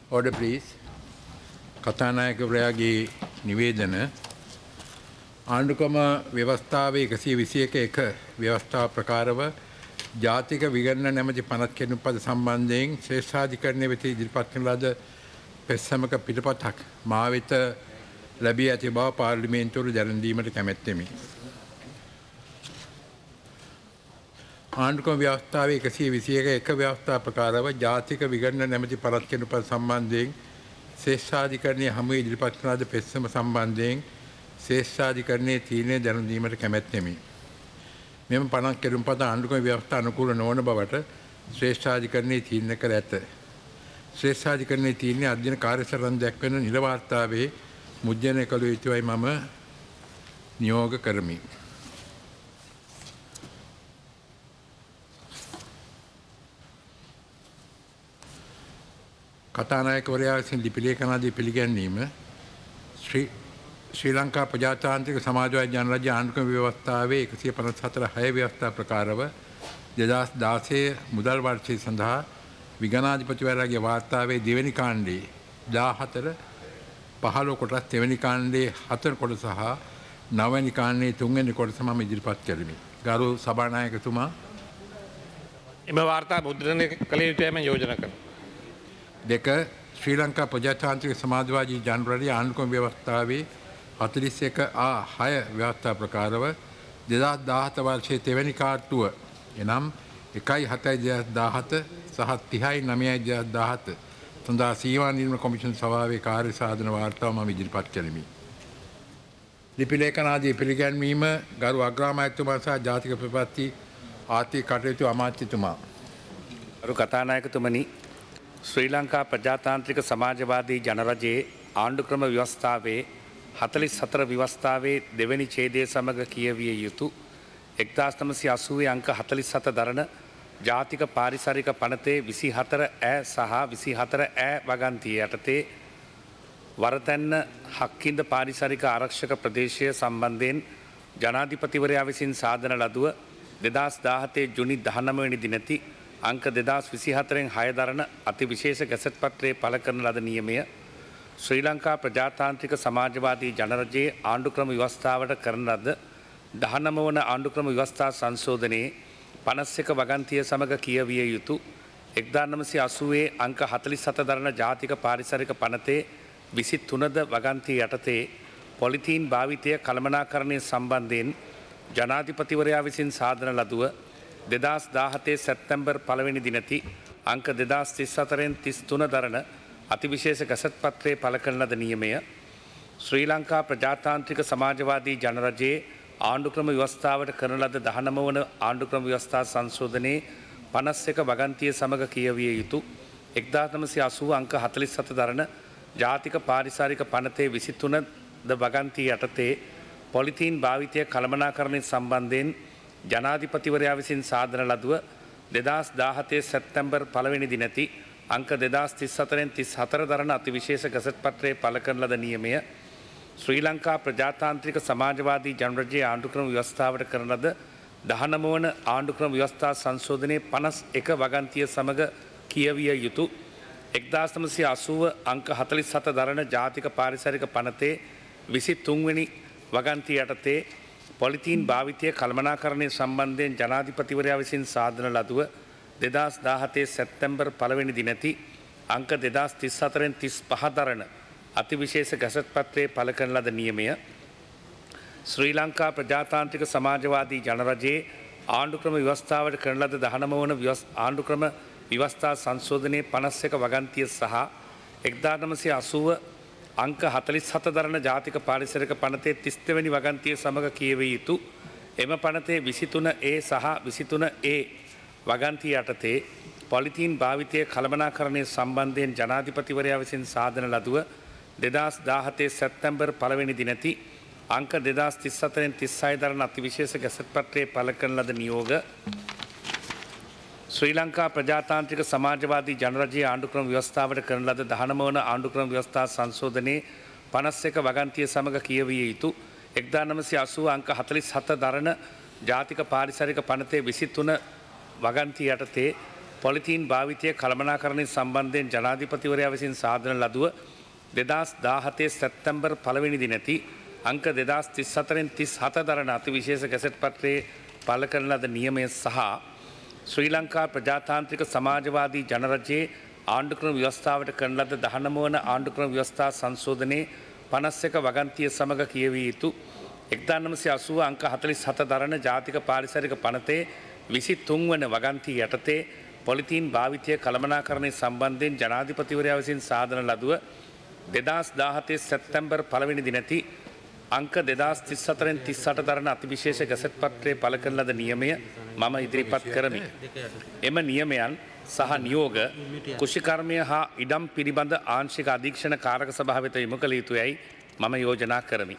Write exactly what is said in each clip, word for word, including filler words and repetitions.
Order please. කතානායකවරයාගේ නිවේදන ආණ්ඩුක්‍රම ව්‍යවස්ථාවේ එකසිය විසි එක එක ව්‍යවස්ථා ප්‍රකාරව ජාතික විගණන නැමැති පනත් කෙනුම්පද සම්බන්ධයෙන් ශ්‍රේෂ්ඨාධිකරණය වෙත ඉදිරිපත් කරන ලද පෙත්සමක පිටපතක් මා වෙත ලැබී ඇති බව පාර්ලිමේන්තුවට දැනුම් දීමට කැමැත්තෙමි. ආණ්ඩුක්‍රම ව්‍යවස්ථාවේ එකසිය විසි එක එක ව්‍යවස්ථා ප්‍රකාරව ජාතික විගණන නැමැති පනත් කෙනුම්පද සම්බන්ධයෙන් ශ්‍රේෂ්ඨාධිකරණයේ හමුවේ ඉදිරිපත් කරන ලද පෙත්සම සම්බන්ධයෙන් ශ්‍රේෂ්ඨාධිකරණයේ තීරණය දැනුම් දීමට කැමැත්තෙමි. මෙම පනත් කෙනුම්පත ආණ්ඩුක්‍රම ව්‍යවස්ථා අනුකූල නොවන බවට ශ්‍රේෂ්ඨාධිකරණයේ තීරණය කර ඇත. ශ්‍රේෂ්ඨාධිකරණයේ තීරණය අධ්‍යයන කාර්යසටහන දැක්වෙන නිල වාර්තාවේ මුද්‍රණය කළ යුතුයි මම නියෝග කරමි. කතානායකවරයා විසින් ලිපි ලේඛනාදී පිළිගැන්වීම ශ්‍රී ශ්‍රී ලංකා ප්‍රජාතාන්ත්‍රික සමාජවාදී ජනරාජ්‍ය ආණ්ඩුක්‍රම ව්‍යවස්ථාවේ එකසිය පනස් හතර හය ව්‍යවස්ථා ප්‍රකාරව දෙදහස් දාසය මුදල් වර්ෂය සඳහා විගණාධිපතිවරයාගේ වාර්තාවේ දෙවැනි කාණ්ඩයේ දාහතර පහළොව කොටස් දෙවැනි කාණ්ඩයේ හතර කොටස සහ නවවැනි කාණ්ඩයේ තුන්වැනි කොටස මම ඉදිරිපත් කෙලිමි. ගරු සභානායකතුමා එම වාර්තා මුද්‍රණය කළ යුතුයි මම යෝජනා කරනවා. දෙක ශ්‍රී ලංකා ප්‍රජාතාන්ත්‍රික සමාජවාදී ජනරාජ්‍ය ආණ්ඩුක්‍රම ව්‍යවස්ථාවේ හතළිස් එක ආ හය ව්‍යවස්ථා ප්‍රකාරව දෙදහස් දාහත වර්ෂයේ තෙවැනි කාර්තුව එනම් එකයි හතයි දෙදහස් දාහත සහ තිහයි නවයයි දෙදහස් දාහත සඳහා සීමා නිර්මාණ කොමිෂන් සභාවේ කාර්ය සාධන වාර්තාව මම ඉදිරිපත් කෙලිමි. ලිපි ලේඛනාදී පිළිගැන්වීම ගරු අග්‍රාමාත්‍යතුමා සහ ජාතික ප්‍රතිපත්ති ආර්ථික කටයුතු අමාත්‍යතුමා. ගරු කතානායකතුමනි, ශ්‍රී ලංකා ප්‍රජාතාන්ත්‍රික සමාජවාදී ජනරජයේ ආණ්ඩුක්‍රම ව්‍යවස්ථාවේ හතළිස් හතර ව්‍යවස්ථාවේ දෙවැනි ඡේදය සමග කියවිය යුතු එක්දාස් නවසිය අසූවේ අංක හතළිස් හත දරන ජාතික පාරිසරික පනතේ විසි හතර ඇ සහ විසි හතර ඇ වගන්තිය යටතේ වරතැන්න හක්කින්ද පාරිසරික ආරක්ෂක ප්‍රදේශය සම්බන්ධයෙන් ජනාධිපතිවරයා විසින් සාදන ලදුව දෙදහස් දාහතේ ජුනි දහනවය වෙනි දිනති අංක දෙදහස් විසි හතරෙන් හය දරන අතිවිශේෂ ගැසට් පත්‍රයේ පළ කරන ලද නියමය ශ්‍රී ලංකා ප්‍රජාතාන්ත්‍රික සමාජවාදී ජනරජයේ ආණ්ඩුක්‍රම ව්‍යවස්ථාවට කරන ලද දහනව වන ආණ්ඩුක්‍රම ව්‍යවස්ථා සංශෝධනයේ පනස් එක වගන්තිය සමග කියවිය යුතු එක්දාස් නවසිය අසූවේ අංක හතළිස් හත දරන ජාතික පාරිසරික පනතේ විසි තුනද වගන්තිය යටතේ පොලිතීන් භාවිතය කළමනාකරණය සම්බන්ධයෙන් ජනාධිපතිවරයා විසින් සාදන ලදුව දෙදහස් දාහතේ සැප්තැම්බර් පළවෙනි දිනති අංක දෙදහස් තිස් හතරෙන් තිස් තුන දරන අතිවිශේෂ ගැසට් පත්‍රයේ පළ කරන ලද නියමය ශ්‍රී ලංකා ප්‍රජාතාන්ත්‍රික සමාජවාදී ජනරජයේ ආණ්ඩුක්‍රම ව්‍යවස්ථාවට කරන ලද දහනව වන ආණ්ඩුක්‍රම ව්‍යවස්ථා සංශෝධනයේ පනස් එක වගන්තිය සමග කියවිය යුතු එක්දාස් නවසිය අසූ අංක හතළිස් හත දරන ජාතික පාරිසරික පනතේ විසි තුන ද වගන්තිය යටතේ පොලිතීන් භාවිතය කළමනාකරණය සම්බන්ධයෙන් ජනාධිපතිවරයා විසින් සාදන ලදුව දෙදහස් දාහතේ සැප්තැම්බර් පළවෙනි දිනති අංක දෙදහස් තිස් හතරෙන් තිස් හතර දරන අතිවිශේෂ ගැසට් පත්‍රයේ පළ කරන ලද නියමය ශ්‍රී ලංකා ප්‍රජාතාන්ත්‍රික සමාජවාදී ජනරජයේ ආණ්ඩුක්‍රම ව්‍යවස්ථාවට කරන ලද දහනව වන ආණ්ඩුක්‍රම ව්‍යවස්ථා සංශෝධනයේ පනස් එක වගන්තිය සමග කියවිය යුතු එක්දාස් නවසිය අසූව අංක හතළිස් හත දරන ජාතික පාරිසරික පනතේ විසි තුන්වෙනි වගන්තිය යටතේ පොලිතීන් භාවිතය කළමනාකරණය සම්බන්ධයෙන් ජනාධිපතිවරයා විසින් සාදන ලදුව දෙදහස් දාහතේ සැප්තැම්බර් පළවෙනි දිනති අංක දෙදහස් තිස් හතරෙන් තිස් පහ දරන අතිවිශේෂ ගැසට් පත්‍රයේ පළ කරන ලද නියමය ශ්‍රී ලංකා ප්‍රජාතාන්ත්‍රික සමාජවාදී ජනරජයේ ආණ්ඩුක්‍රම ව්‍යවස්ථාවට කරන ලද දහනව වන ආණ්ඩුක්‍රම ව්‍යවස්ථා සංශෝධනයේ පනස් එක වගන්තිය සහ එක්දාස් නවසිය අසූව අංක හතළිස් හත දරන ජාතික පාරිසරික පනතේ තිස් දෙවැනි වගන්තිය සමග කියවිය යුතු එම පනතේ විසි තුන ඒ සහ විසි තුන ඒ වගන්තිය යටතේ පොලිතීන් භාවිතය කළමනාකරණය සම්බන්ධයෙන් ජනාධිපතිවරයා විසින් සාදන ලදුව දෙදහස් දාහතේ සැප්තැම්බර් පළවෙනි දිනති අංක දෙදහස් තිස් හතරෙන් තිස් හය දරන අතිවිශේෂ ගැසට් පත්‍රයේ පළ කරන ලද නියෝග ශ්‍රී ලංකා ප්‍රජාතාන්ත්‍රික සමාජවාදී ජනරජයේ ආණ්ඩුක්‍රම ව්‍යවස්ථාවට කරන ලද දහනව වන ආණ්ඩුක්‍රම ව්‍යවස්ථා සංශෝධනයේ පනස් එක වගන්තිය සමග කියවිය යුතු එක්දාස් නවසිය අසූ අංක හතළිස් හත දරන ජාතික පාරිසරික පනතේ විසි තුන වගන්තිය යටතේ පොලිතීන් භාවිතය කළමනාකරණය සම්බන්ධයෙන් ජනාධිපතිවරයා විසින් සාධන ලදුව දෙදස් දාහතේ සැප්තැම්බර් පළවෙනි දිනැති අංක දෙදස් තිස් හතරෙන් තිස් හත දරන අතිවිශේෂ ගැසට් පත්‍රයේ පළ කරන ලද නියමය සහ ශ්‍රී ලංකා ප්‍රජාතාන්ත්‍රික සමාජවාදී ජනරජයේ ආණ්ඩුක්‍රම ව්‍යවස්ථාවට කරන ලද දහනව වන ආණ්ඩුක්‍රම ව්‍යවස්ථා සංශෝධනයේ පනස් එක වගන්තිය සමග කියවිය යුතු එක්දා නවසිය අසූ අංක හතළිස් හත දරන ජාතික පාරිසරික පනතේ විසි තුන් වන වගන්තිය යටතේ පොලිතීන් භාවිතය කළමනාකරණය සම්බන්ධයෙන් ජනාධිපතිවරයා විසින් සාධන ලදුව දෙදස් දාහතේ සැප්තැම්බර් පළවෙනි දිනැති අංක දෙදස් තිස් හතරෙන් තිස් අට දරන අතිවිශේෂ ගැසට් පත්‍රයේ පළ කරන ලද නියමය මම ඉදිරිපත් කරමි. එම නියමයන් සහ නියෝග කුෂිකර්මය හා ඉඩම් පිළිබඳ ආංශික අධීක්ෂණ කාරක සභාව වෙත යොමු කළ යුතුයයි මම යෝජනා කරමි.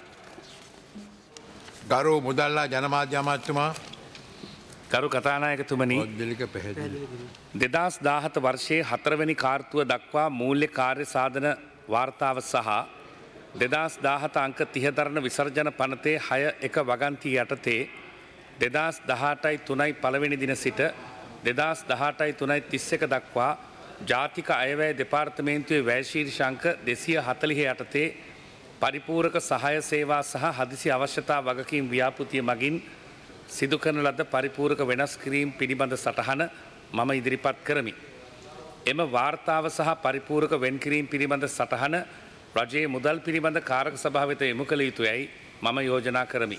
ගරු මුදල්ලා ජනමාධ්‍ය අමාත්‍යතුමා ගරු කතානායකතුමනි පෞද්ගලික පැහැදිලි දෙදස් දාහත වර්ෂයේ හතරවැනි කාර්තුව දක්වා මූල්‍ය කාර්ය සාධන වාර්තාව සහ දෙදස් දාහත අංක තිහ දරන විසර්ජන පනතේ හය එක වගන්තිය යටතේ දෙදස් දහටයි තුනයි පළවෙනි දින සිට දෙදස් දහටයි තුනයි තිස් එක දක්වා ජාතික අයවැය දෙපාර්තමේන්තුවේ වැය ශීර්ෂ අංක දෙසිය හතළිහ යටතේ පරිපූරක සහාය සේවා සහ හදිසි අවශ්‍යතා වගකීම් ව්‍යාපෘතිය මගින් සිදු කරන ලද පරිපූරක වෙනස් කිරීම් පිළිබඳ සටහන මම ඉදිරිපත් කරමි. එම වාර්තාව සහ පරිපූරක වෙන්කිරීම් පිළිබඳ සටහන රජයේ මුදල් පිළිබඳ කාරක සභාව වෙත යොමු කළ යුතුයයි මම යෝජනා කරමි.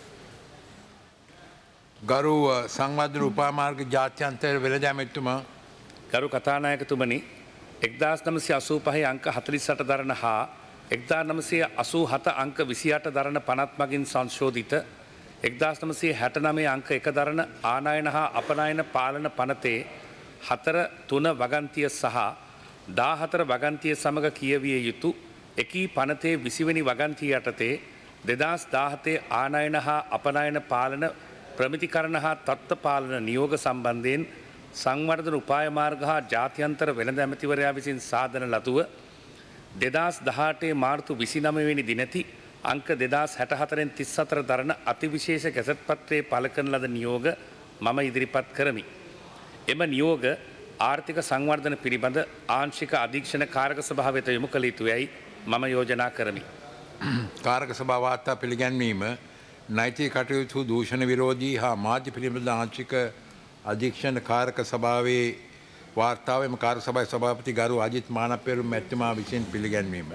ගරු සංවර්ධන උපාමාර්ග ජාත්‍යන්තර වෙළඳ ඇමැතිතුමා ගරු කතානායකතුමනි එක්දාස් නවසිය අසූ පහේ අංක හතළිස් අට දරන හා එක්දා නවසිය අසූ හත අංක විසි අට දරන පනත් මගින් සංශෝධිත එක්දාස් නවසිය හැට නවය අංක එක දරන ආනයන හා අපනයන පාලන පනතේ හතර තුන වගන්තිය සහ දාහතර වගන්තිය සමග කියවිය යුතු එකී පනතේ විසිවැනි වගන්තිය යටතේ දෙදස් දාහතේ ආනයන හා අපනයන පාලන ප්‍රමිතිකරණ හා තත්ත්ව පාලන නියෝග සම්බන්ධයෙන් සංවර්ධන උපාය මාර්ග හා ජාත්‍යන්තර වෙළඳ ඇමතිවරයා විසින් සාධන ලතුව දෙදස් දහටේ මාර්තු විසිනමවෙනි දිනැති අංක දෙදස් හැට හතරෙන් තිස් හතර දරන අතිවිශේෂ ගැසට් පත්‍රයේ පළ කරන ලද නියෝග මම ඉදිරිපත් කරමි. එම නියෝග ආර්ථික සංවර්ධන පිළිබඳ ආංශික අධීක්ෂණ කාරක සභාව වෙත යොමු කළ යුතුයයි මම යෝජනා කරමි. කාරක සභා වාර්තා පිළිගැන්වීම නෛතික කටයුතු දූෂණ විරෝධී හා මාධ්‍ය පිළිබඳ ආංශික අධීක්ෂණ කාරක සභාවේ වාර්තාවම කාර්ය සභාවේ සභාපති ගරු අජිත් මානපෙරුම් මැතිතුමා විසින් පිළිගැන්වීම.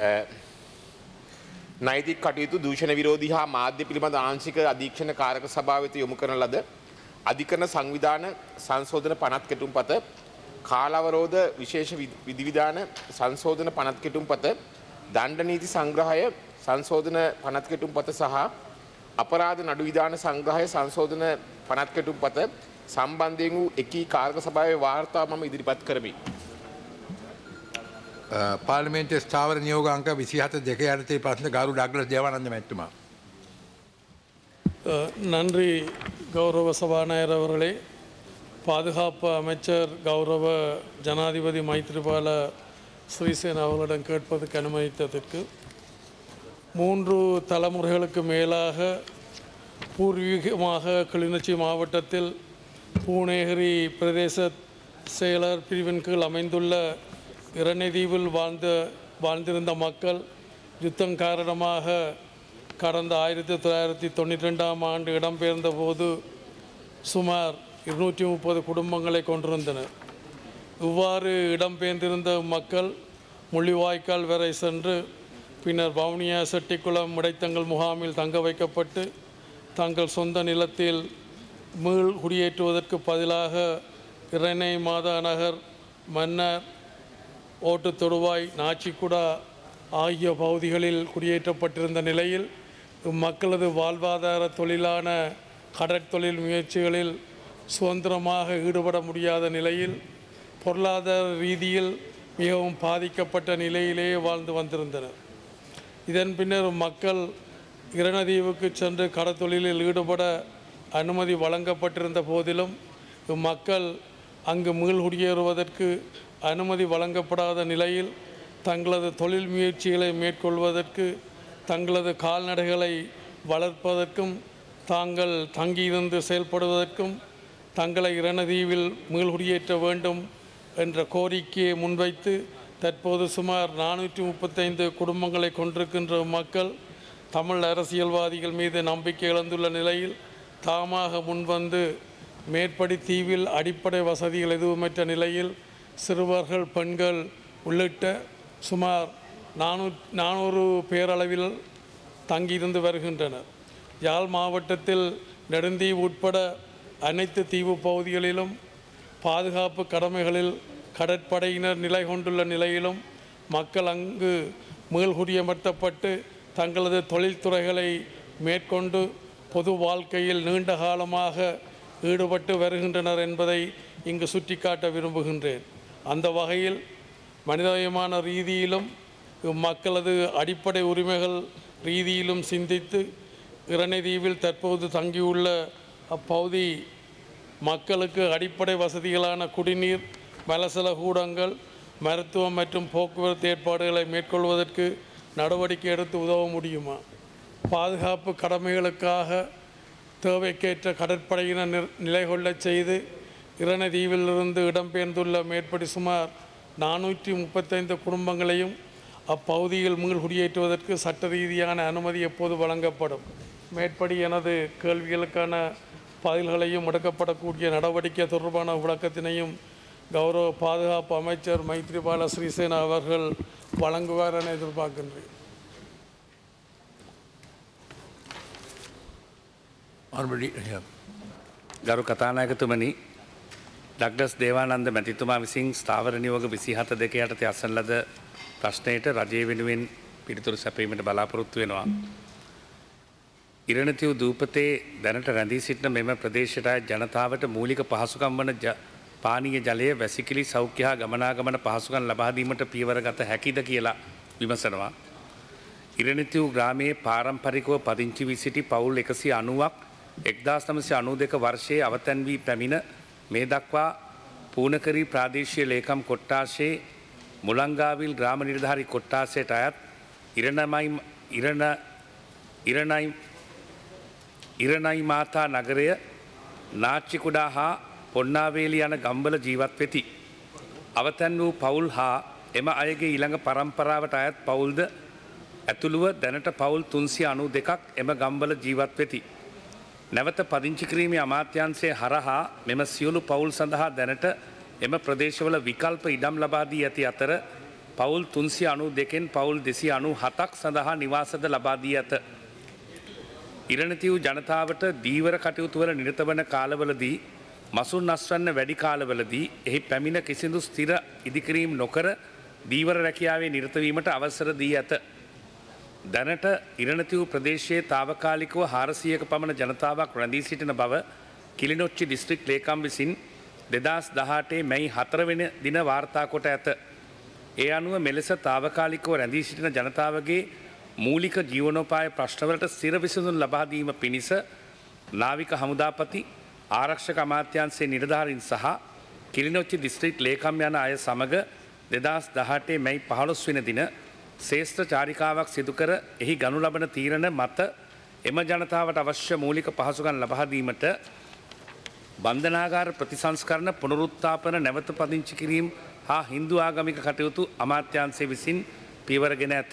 නෛතික කටයුතු දූෂණ විරෝධී හා මාධ්‍ය පිළිබඳ ආංශික අධීක්ෂණ කාරක සභාව වෙත යොමු කරන ලද අධිකරණ සංවිධාන සංශෝධන පනත් කෙටුම්පත කාලාවරෝධ විශේෂ විධිවිධාන සංශෝධන පනත් කෙටුම්පත දණ්ඩ නීති සංග්‍රහය සංශෝධන පනත් කෙටුම්පත සහ අපරාධ නඩු විධාන සංග්‍රහය සංශෝධන පනත් කෙටුම්පත සම්බන්ධයෙන් වූ එකී කාරක සභාවේ වාර්තාව මම ඉදිරිපත් කරමි. පාර්ලිමේන්තුවේ ස්ථාවර නියෝග අංක විසිහත දෙක යටතේ ප්‍රශ්න ගරු ඩග්ලස් දේවානන්ද මැතිතුමා. நன்றி கௌரவ சபாநாயகர் அவர்களே. பாதுகாப்பு அமைச்சர் கௌரவ ஜனாதிபதி மைத்ரிபால ஸ்ரீசேனா அவர்களிடம் கேட்பதற்கு அனுமதித்ததற்கு மூன்று தலைமுறைகளுக்கு மேலாக பூர்வீகமாக கிளிநொச்சி மாவட்டத்தில் பூனேகிரி பிரதேச செயலர் பிரிவின் கீழ் அமைந்துள்ள இரணைதீவில் வாழ்ந்த வாழ்ந்திருந்த மக்கள் யுத்தம் காரணமாக கடந்த ஆயிரத்தி தொள்ளாயிரத்தி தொண்ணூற்றி ரெண்டாம் ஆண்டு இடம்பெயர்ந்த போது சுமார் இருநூற்றி முப்பது குடும்பங்களை கொண்டிருந்தனர். இவ்வாறு இடம்பெயர்ந்திருந்த மக்கள் முள்ளிவாய்க்கால் வரை சென்று பின்னர் வவுனியா செட்டிக்குளம் இடைத்தங்கள் முகாமில் தங்க வைக்கப்பட்டு தங்கள் சொந்த நிலத்தில் மீள் குடியேற்றுவதற்கு பதிலாக இரணை மாதா நகர், மன்னர், ஓட்டுத்தொடுவாய், நாச்சிக்குடா ஆகிய பகுதிகளில் குடியேற்றப்பட்டிருந்த நிலையில் இம்மக்களது வாழ்வாதார தொழிலான கடற்தொழில் முயற்சிகளில் சுதந்திரமாக ஈடுபட முடியாத நிலையில் பொருளாதார ரீதியில் மிகவும் பாதிக்கப்பட்ட நிலையிலேயே வாழ்ந்து வந்திருந்தனர். இதன் பின்னர் மக்கள் இரணதீவுக்கு சென்று கடற்தொழிலில் ஈடுபட அனுமதி வழங்கப்பட்டிருந்த போதிலும் இம்மக்கள் அங்கு மீள்குடியேறுவதற்கு அனுமதி வழங்கப்படாத நிலையில் தங்களது தொழில் முயற்சிகளை மேற்கொள்வதற்கு, தங்களது கால்நடைகளை வளர்ப்பதற்கும், தாங்கள் தங்கியிருந்து செயல்படுவதற்கும் தங்களை இரணதீவில் மீள்குடியேற்ற வேண்டும் என்ற கோரிக்கையை முன்வைத்து தற்போது சுமார் நானூற்றி முப்பத்தைந்து குடும்பங்களை கொண்டிருக்கின்ற மக்கள் தமிழ் அரசியல்வாதிகள் மீது நம்பிக்கை இழந்துள்ள நிலையில் தாமாக முன்வந்து மேற்படி தீவில் அடிப்படை வசதிகள் எதுவுமற்ற நிலையில் சிறுவர்கள் பெண்கள் உள்ளிட்ட சுமார் நானூ நானூறு பேரளவில் தங்கியிருந்து வருகின்றனர். யாழ் மாவட்டத்தில் நெடுந்தீவு உட்பட அனைத்து தீவு பகுதிகளிலும் பாதுகாப்பு கடமைகளில் கடற்படையினர் நிலை கொண்டுள்ள நிலையிலும் மக்கள் அங்கு மீள்குடியமர்த்தப்பட்டு தங்களது தொழில்துறைகளை மேற்கொண்டு பொது வாழ்க்கையில் நீண்ட காலமாக ஈடுபட்டு வருகின்றனர் என்பதை இங்கு சுட்டிக்காட்ட விரும்புகின்றேன். அந்த வகையில் மனிதநேயமான ரீதியிலும் மக்களது அடிப்படை உரிமைகள் ரீதியிலும் சிந்தித்து இரணைதீவில் தற்போது தங்கியுள்ள அப்பகுதி மக்களுக்கு அடிப்படை வசதிகளான குடிநீர், மலசல கூடங்கள், மருத்துவம் மற்றும் போக்குவரத்து ஏற்பாடுகளை மேற்கொள்வதற்கு நடவடிக்கை எடுத்து உதவ முடியுமா? பாதுகாப்பு கடமைகளுக்காக தேவைக்கேற்ற கடற்படையினர் நிலை கொள்ளச் செய்து இரணைதீவிலிருந்து இடம்பெயர்ந்துள்ள மேற்படி சுமார் நானூற்றி முப்பத்தைந்து குடும்பங்களையும் அப்பகுதியில் மீள்குடியேற்றுவதற்கு சட்ட ரீதியான அனுமதி எப்போது வழங்கப்படும்? மேற்படி எனது கேள்விகளுக்கான பதில்களையும் முடக்கப்படக்கூடிய நடவடிக்கை தொடர்பான விளக்கத்தினையும் கௌரவ பாதுகாப்பு அமைச்சர் மைத்ரிபால ஸ்ரீசேனா அவர்கள் வழங்குவார் என எதிர்பார்க்கின்றேன். ගරු කතානායකතුමනි, ඩක්ටස් දේවානන්ද මැතිතුමා විසින් ස්ථාවර නියෝග විසිහත දෙක යටතේ අසන ලද ප්‍රශ්නයට රජය වෙනුවෙන් පිළිතුරු සැපීමට බලාපොරොත්තු වෙනවා. ඉරණතිව් දූපතේ දැනට රැඳී සිටින මෙම ප්‍රදේශයට ජනතාවට මූලික පහසුකම් වන පානීය ජලය, වැසිකිලි, සෞඛ්‍ය හා ගමනාගමන පහසුකම් ලබා දීමට පියවර ගත හැකිද කියලා විමසනවා. ඉරණතිව් ග්‍රාමයේ පාරම්පරිකව පදිංචි වී සිටි පවුල් එකසිය අනූවක් එක්දාස් නවසිය අනූ දෙක වර්ෂයේ අවතැන් වී පැමිණ මේ දක්වා පූනකරී ප්‍රාදේශීය ලේකම් කොට්ටාශයේ මුලංගාවිල් ග්‍රාම නිලධාරී කොට්ටාශයට අයත් ඉරණමයි ඉරණ ඉරණයි ඉරණයි මාතා නගරය, නාච්චිකුඩා හා පොන්නාවේලි යන ගම්වල ජීවත් වෙති. අවතැන් වූ පවුල් හා එම අයගේ ඊළඟ පරම්පරාවට අයත් පවුල්ද ඇතුළුව දැනට පවුල් තුන්සිය අනූ දෙකක් එම ගම්වල ජීවත් වෙති. නැවත පදිංචි කිරීමේ අමාත්‍යාංශය හරහා මෙම සියලු පවුල් සඳහා දැනට එම ප්‍රදේශවල විකල්ප ඉඩම් ලබා දී ඇති අතර පවුල් තුන්සිය අනූ දෙකෙන් පවුල් දෙසිය අනූ හතක් සඳහා නිවාසද ලබා දී ඇත. ඉරණතිව් ජනතාවට දීවර කටයුතු වල නිරත වන කාලවලදී මසුන් අස්වැන්න වැඩි කාලවලදී එහි පැමිණ කිසිදු ස්ථිර ඉදිකිරීම් නොකර දීවර රැකියාවේ නිරත වීමට අවසර දී ඇත. දැනට ඉරණතිව් ප්‍රදේශයේ తాවකාලිකව හාරසියයක පමණ ජනතාවක් රැඳී සිටින බව කිලිනොච්චි දිස්ත්‍රික් ලේකම් විසින් දෙදහස් දහඅටේ මැයි හතර වෙනි දින වාර්තා කොට ඇත. ඒ අනුව මෙලෙස తాවකාලිකව රැඳී සිටින ජනතාවගේ මූලික ජීවනෝපාය ප්‍රශ්නවලට ස්ථිර විසඳුම් ලබා දීම පිණිස නාවික හමුදාපති, ආරක්ෂක අමාත්‍යාංශයේ නිලධාරීන් සහ කිලිනොච්චි දිස්ත්‍රික් ලේකම් යන අය සමග දෙදහස් දහඅටේ මැයි පහළොස් වෙනි දින ශ්‍රේෂ්ඨ චාරිකාවක් සිදු කර එහි ගනු ලබන තීරණ මත එම ජනතාවට අවශ්‍ය මූලික පහසුකම් ලබා දීමට බන්ධනාගාර ප්‍රතිසංස්කරණ, පුනරුත්ථාපන, නැවත පදිංචි කිරීම හා හින්දු ආගමික කටයුතු අමාත්‍යාංශය විසින් පියවරගෙන ඇත.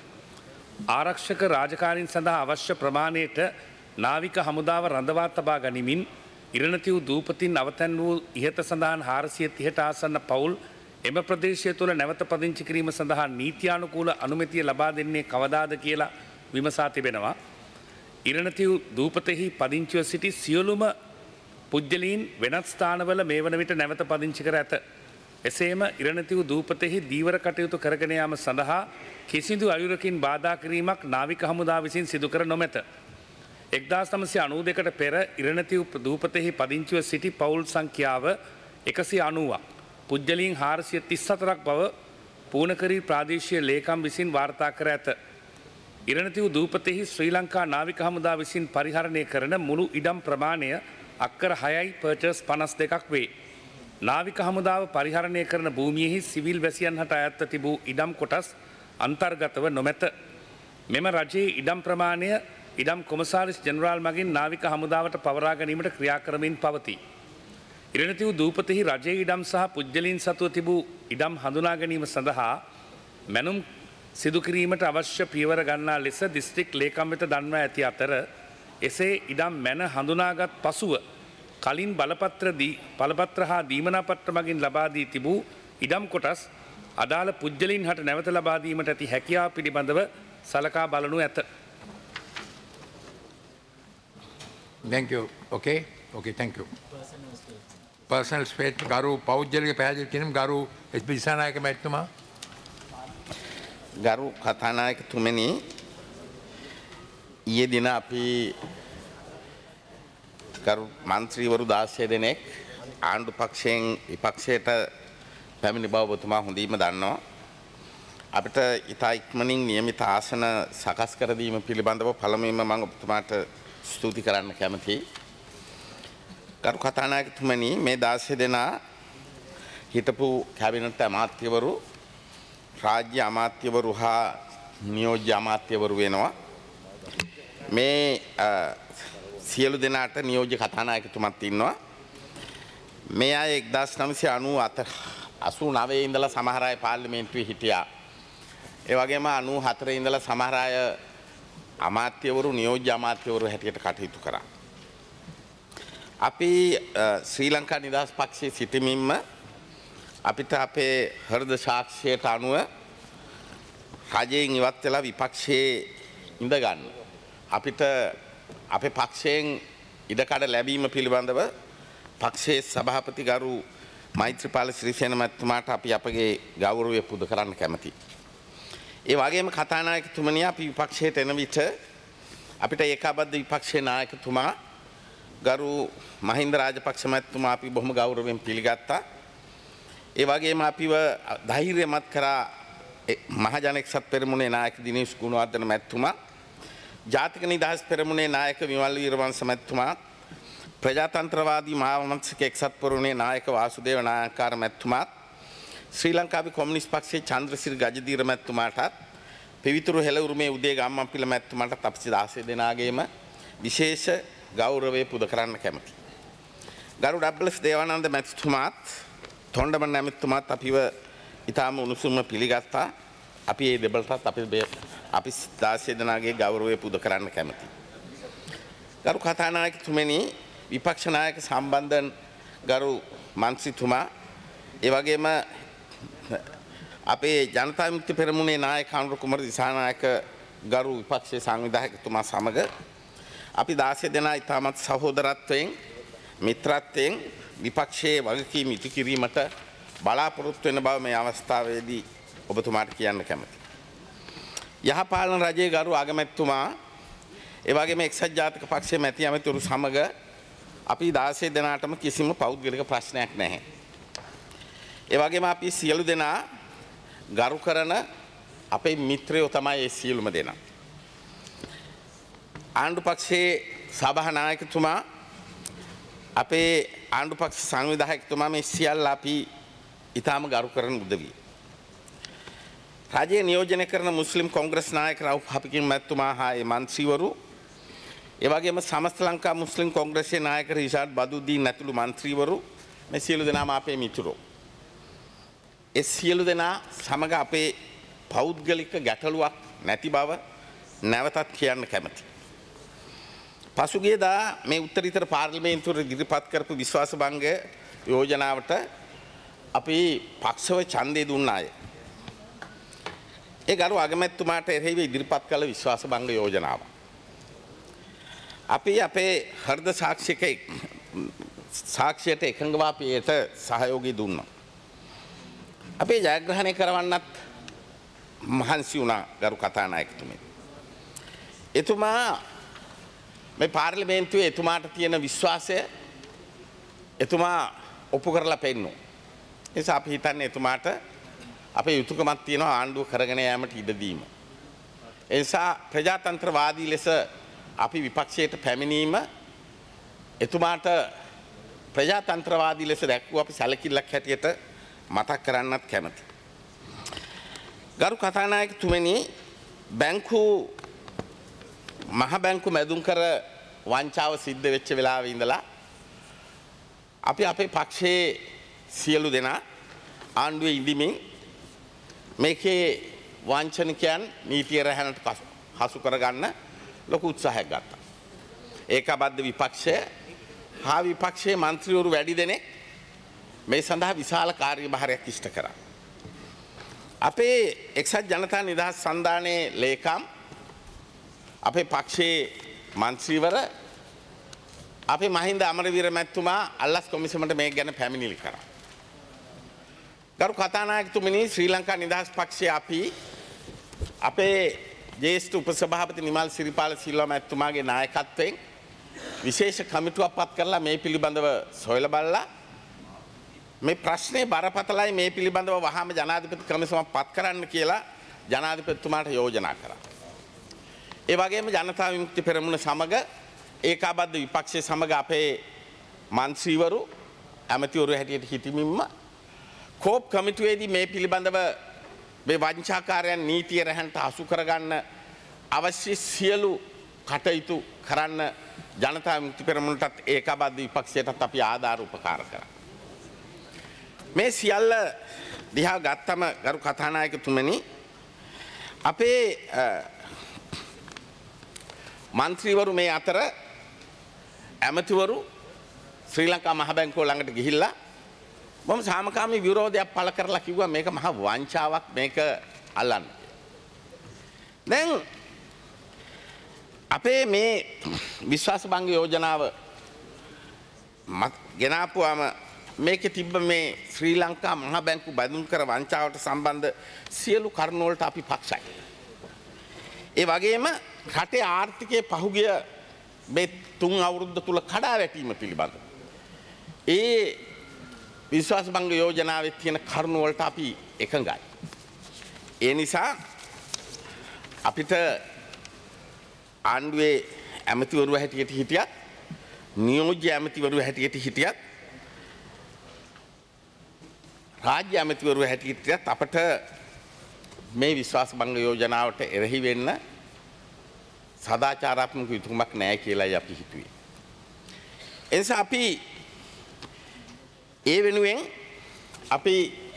ආරක්ෂක රාජකාරීන් සඳහා අවශ්‍ය ප්‍රමාණයට නාවික හමුදාව රඳවා තබා ගනිමින් ඉරණතිව් දූපතින් අවතැන් වූ ඉහත සඳහන් හාරසිය තිහට ආසන්න පවුල් එම ප්‍රදේශය තුළ නැවත පදිංචි කිරීම සඳහා නීත්‍යානුකූල අනුමැතිය ලබා දෙන්නේ කවදාද කියලා විමසා තිබෙනවා. ඉරණතිව් දූපතෙහි පදිංචිව සිටි සියලුම පුද්ගලයන් වෙනත් ස්ථානවල මේ වන විට නැවත පදිංචි කර ඇත. එසේම ඉරණතිව් දූපතෙහි දීවර කටයුතු කරගෙන යාම සඳහා කිසිදු අයුරකින් බාධා කිරීමක් නාවික හමුදාව විසින් සිදු කර නොමැත. එක්දාස් නවසිය අනූ දෙකට පෙර ඉරණතිව් දූපතෙහි පදිංචිව සිටි පවුල් සංඛ්‍යාව එකසිය අනූවක්. පුද්ගලයන් හාරසිය තිස් හතරක් බව පූනකරී ප්‍රාදේශීය ලේකම් විසින් වාර්තා කර ඇත. ඉරණතිව් දූපතෙහි ශ්‍රී ලංකා නාවික හමුදා විසින් පරිහරණය කරන මුළු ඉඩම් ප්‍රමාණය අක්කර හයයි පර්චස් පනස් දෙකක් වේ. නාවික හමුදාව පරිහරණය කරන භූමියෙහි සිවිල් වැසියන් හට අයත්ව තිබූ ඉඩම් කොටස් අන්තර්ගතව නොමැත. මෙම රජයේ ඉඩම් ප්‍රමාණය ඉඩම් කොමසාරිස් ජෙනරාල් මගින් නාවික හමුදාවට පවරා ගැනීමට ක්‍රියා කරමින් පවතී. ඉරණති වූ දූපතෙහි රජයේ ඉඩම් සහ පුද්ගලයන් සතුව තිබූ ඉඩම් හඳුනා ගැනීම සඳහා මැනුම් සිදු කිරීමට අවශ්‍ය පියවර ගන්නා ලෙස දිස්ත්‍රික් ලේකම් වෙත දන්වා ඇති අතර එසේ ඉඩම් මැන හඳුනාගත් පසුව කලින් බලපත්‍ර දී බලපත්‍ර හා දීමනාපත්‍ර මගින් ලබා දී තිබූ ඉඩම් කොටස් අදාළ පුද්ගලයන් හට නැවත ලබා දීමට ඇති හැකියාව පිළිබඳව සලකා බලනු ඇත. Thank you. Okay? Okay, thank you. Personal space ගරු පෞද්ගලික පැහැදිලි කිරීම ගරු එස් පී දිසානායක මැතිතුමා. ගරු කතානායකතුමනි ඊයේ දින අපි ගරු මන්ත්‍රීවරු දාසය දෙනෙක් ආණ්ඩු පක්ෂයෙන් විපක්ෂයට පැමිණි බව ඔබතුමා හොඳින්ම දන්නවා. අපිට ඉතා ඉක්මනින් නියමිත ආසන සකස් කර දීම පිළිබඳව පළමුවෙන්ම මම ඔබතුමාට ස්තුති කරන්න කැමතියි. ගරු කතානායකතුමනි මේ දාසය දෙනා හිටපු කැබිනට් අමාත්‍යවරු රාජ්‍ය අමාත්‍යවරු හා නියෝජ්‍ය අමාත්‍යවරු වෙනවා. මේ සියලු දෙනාට නියෝජ්‍ය කතානායකතුමත් ඉන්නවා. මේ අය එක්දාස් නවසිය අනූ නවයේ ඉඳලා සමහර අය පාර්ලිමේන්තුවේ හිටියා. ඒ වගේම අනූ හතරේ ඉඳලා සමහර අය අමාත්‍යවරු නියෝජ්‍ය අමාත්‍යවරු හැටියට කටයුතු කරා. අපි ශ්‍රී ලංකා නිදහස් පක්ෂයේ සිටමින්ම අපිට අපේ හෘද සාක්ෂියට අනුව රජයෙන් ඉවත් වෙලා විපක්ෂයේ ඉඳ ගන්න. අපිට අපේ පක්ෂයෙන් ඉඩකඩ ලැබීම පිළිබඳව පක්ෂයේ සභාපති ගරු මෛත්‍රීපාල ශ්‍රීසේන මැතිතුමාට අපි අපගේ ගෞරවය පුද කරන්න කැමතියි. ඒ වගේම කතානායකතුමනි අපි විපක්ෂයට එන විට අපිට ඒකාබද්ධ විපක්ෂයේ නායකතුමා ගරු මහින්ද රාජපක්ෂ මැතිතුමා අපි බොහොම ගෞරවයෙන් පිළිගත්තා. ඒ වගේම අපිව ධෛර්යමත් කරා මහජන එක්සත් පෙරමුණේ නායක දිනේෂ් ගුණවර්ධන මැතිතුමා, ජාතික නිදහස් පෙරමුණේ නායක විමල් වීරවංශ මැතිතුමා, ප්‍රජාතන්ත්‍රවාදී මහාවංශික එක්සත් පෙරමුණේ නායක වාසුදේව නායකකාර මැතිතුමා, ශ්‍රී ලංකාවේ කොමියුනිස්ට් පක්ෂයේ චන්ද්‍රසිරි ගජදීර මැතිතුමාටත්, පිවිතුරු හෙළඋරුමේ උදේ ගම්මන්පිල මැතිතුමාටත් අපි දාසය දෙනාගේම විශේෂ ගෞරවය පුද කරන්න කැමතියි. ගරු ඩබ්ලිව්.එස්. දේවානන්ද මැතිතුමාත් තොණ්ඩමන් නැමැතිතුමාත් අපිව ඉතාම උණුසුම්ව පිළිගත්තා. අපි මේ දෙබළටත් අපි අපි දාසය දෙනාගේ ගෞරවය පුද කරන්න කැමතියි. ගරු කතානායකතුමනි, විපක්ෂ නායක සම්බන්ධන් ගරු මන්ත්‍රීතුමා, ඒ වගේම අපේ ජනතා විමුක්ති පෙරමුණේ නායක අනුර කුමාර දිසානායක ගරු විපක්ෂයේ සංවිධායකතුමා සමග අපි දාසය දෙනා ඉතාමත් සහෝදරත්වයෙන් මිත්‍රත්වයෙන් විපක්ෂයේ වගකීම් ඉටු කිරීමට බලාපොරොත්තු වෙන බව මේ අවස්ථාවේදී ඔබතුමාට කියන්න කැමතියි. යහපාලන රජයේ ගරු අගමැතිතුමා, ඒ වගේම එක්සත් ජාතික පක්ෂයේ මැති ඇමතිවරු සමග අපි දාසය දෙනාටම කිසිම පෞද්ගලික ප්‍රශ්නයක් නැහැ. ඒ වගේම අපි සියලු දෙනා ගරු කරන අපේ මිත්‍රයෝ තමයි ඒ සියලුම දෙනා. ආණ්ඩු පක්ෂයේ සභානායකතුමා, අපේ ආණ්ඩු පක්ෂ සංවිධායකතුමා, මේ සියල්ල අපි ඉතාම ගරු කරන උදවිය. රජයේ නියෝජනය කරන මුස්ලිම් කොංග්‍රස් නායක රවුෆ් හපකින් මැතිතුමා හා ඒ මන්ත්‍රීවරු, ඒ වගේම සමස්ත ලංකා මුස්ලිම් කොංග්‍රසයේ නායක රිෂාඩ් බදුද්දීන් ඇතුළු මන්ත්‍රීවරු, මේ සියලු දෙනාම අපේ මිතුරෝ. ඒ සියලු දෙනා සමග අපේ පෞද්ගලික ගැටලුවක් නැති බව නැවතත් කියන්න කැමතියි. පසුගියදා මේ උත්තරීතර පාර්ලිමේන්තුවේ ඉදිරිපත් කරපු විශ්වාස භංග යෝජනාවට අපි පක්ෂව ඡන්දය දුන්න අය. ඒ ගරු අගමැතිතුමාට එරෙහිව ඉදිරිපත් කළ විශ්වාස භංග යෝජනාව. අපි අපේ හෘද සාක්ෂික සාක්ෂියට එකඟව අපි ඒට සහයෝගය දුන්නා. අපේ ජයග්‍රහණය කරවන්නත් මහන්සි වුණා ගරු කතානායකතුමනි. එතුමා මේ පාර්ලිමේන්තුවේ එතුමාට තියෙන විශ්වාසය එතුමා ඔප්පු කරලා පෙන්නනවා. ඒ නිසා අපි හිතන්නේ එතුමාට අපේ යුතුයකමක් තියෙනවා ආණ්ඩුව කරගෙන යාමට ඉඩ දීම. ඒ නිසා ප්‍රජාතන්ත්‍රවාදී ලෙස අපි විපක්ෂයට පැමිණීම එතුමාට ප්‍රජාතන්ත්‍රවාදී ලෙස දැක්වූ අපි සැලකිල්ලක් හැටියට මතක් කරන්නත් කැමතියි. ගරු කතානායකතුමනි, බැංකු මහ බැංකු මැදුම් කර වංචාව සිද්ධ වෙච්ච වෙලාවේ ඉඳලා අපි අපේ පක්ෂයේ සියලු දෙනා ආණ්ඩුවේ ඉඳිමින් මේකේ වංචනිකයන් නීතිය රැහැනට හසු කරගන්න ලොකු උත්සාහයක් ගත්තා. ඒකාබද්ධ විපක්ෂය හා විපක්ෂයේ මන්ත්‍රීවරු වැඩි දෙනෙක් මේ සඳහා විශාල කාර්යභාරයක් ඉෂ්ට කරා. අපේ එක්සත් ජනතා නිදහස් සන්ධානයේ ලේකම් අපේ පක්ෂයේ මන්ත්‍රීවර අපේ මහින්ද අමරවීර මැතිතුමා අල්ලස් කොමිසමට මේ ගැන පැමිණිලි කරා. ගරු කතානායකතුමනි ශ්‍රී ලංකා නිදහස් පක්ෂය අපි අපේ ජ්‍යෙෂ්ඨ උපසභාපති නිමල් සිරිපාල සිල්වා මැතිතුමාගේ නායකත්වයෙන් විශේෂ කමිටුවක් පත් කරලා මේ පිළිබඳව සොයලා බලලා මේ ප්‍රශ්නේ බරපතලයි මේ පිළිබඳව වහාම ජනාධිපති කමිසමක් පත් කරන්න කියලා ජනාධිපතිතුමාට යෝජනා කරා. ඒ වගේම ජනතා විමුක්ති පෙරමුණ සමග ඒකාබද්ධ විපක්ෂය සමග අපේ මන්ත්‍රීවරු ඇමතිවරු හැටියට හිටමින්ම කෝප් කමිටුවේදී මේ පිළිබඳව මේ වංචාකාරයන් නීතිය රැහැන්ට හසු කරගන්න අවශ්‍ය සියලු කටයුතු කරන්න ජනතා විමුක්ති පෙරමුණටත් ඒකාබද්ධ විපක්ෂයටත් අපි ආධාර උපකාර කරා. මේ සියල්ල දිහා ගත්තම ගරු කතානායකතුමනි අපේ මන්ත්‍රීවරු මේ අතර ඇමතිවරු ශ්‍රී ලංකා මහ බැංකුව ළඟට ගිහිල්ලා මම සාමකාමී විරෝධයක් පළ කරලා කිව්වා මේක මහ වංචාවක් මේක අල්ලන්න. දැන් අපේ මේ විශ්වාස භංග යෝජනාව ගෙනාපුවාම මේකේ තිබ්බ මේ ශ්‍රී ලංකා මහ බැංකුව බඳුන් කර වංචාවට සම්බන්ධ සියලු කරුණු වලට අපි පක්ෂයි. ඒ වගේම රටේ ආර්ථිකයේ පහුගිය මේ තුන් අවුරුද්ද තුල කඩා වැටීම පිළිබඳ ඒ විශ්වාස භංග යෝජනාවේ තියෙන කරුණු වලට අපි එකඟයි. ඒ නිසා අපිට ආණ්ඩුවේ ඇමතිවරු හැටියට හිටියත් නියෝජ්‍ය ඇමතිවරු හැටියට හිටියත් රාජ්‍ය ඇමතිවරු හැටියට හිටියත් අපට මේ විශ්වාස භංග යෝජනාවට එරෙහි වෙන්න සදාචාරාත්මක යුතුකමක් නැහැ කියලායි අපි හිතුවේ. ඒ නිසා අපි ඒ වෙනුවෙන් අපි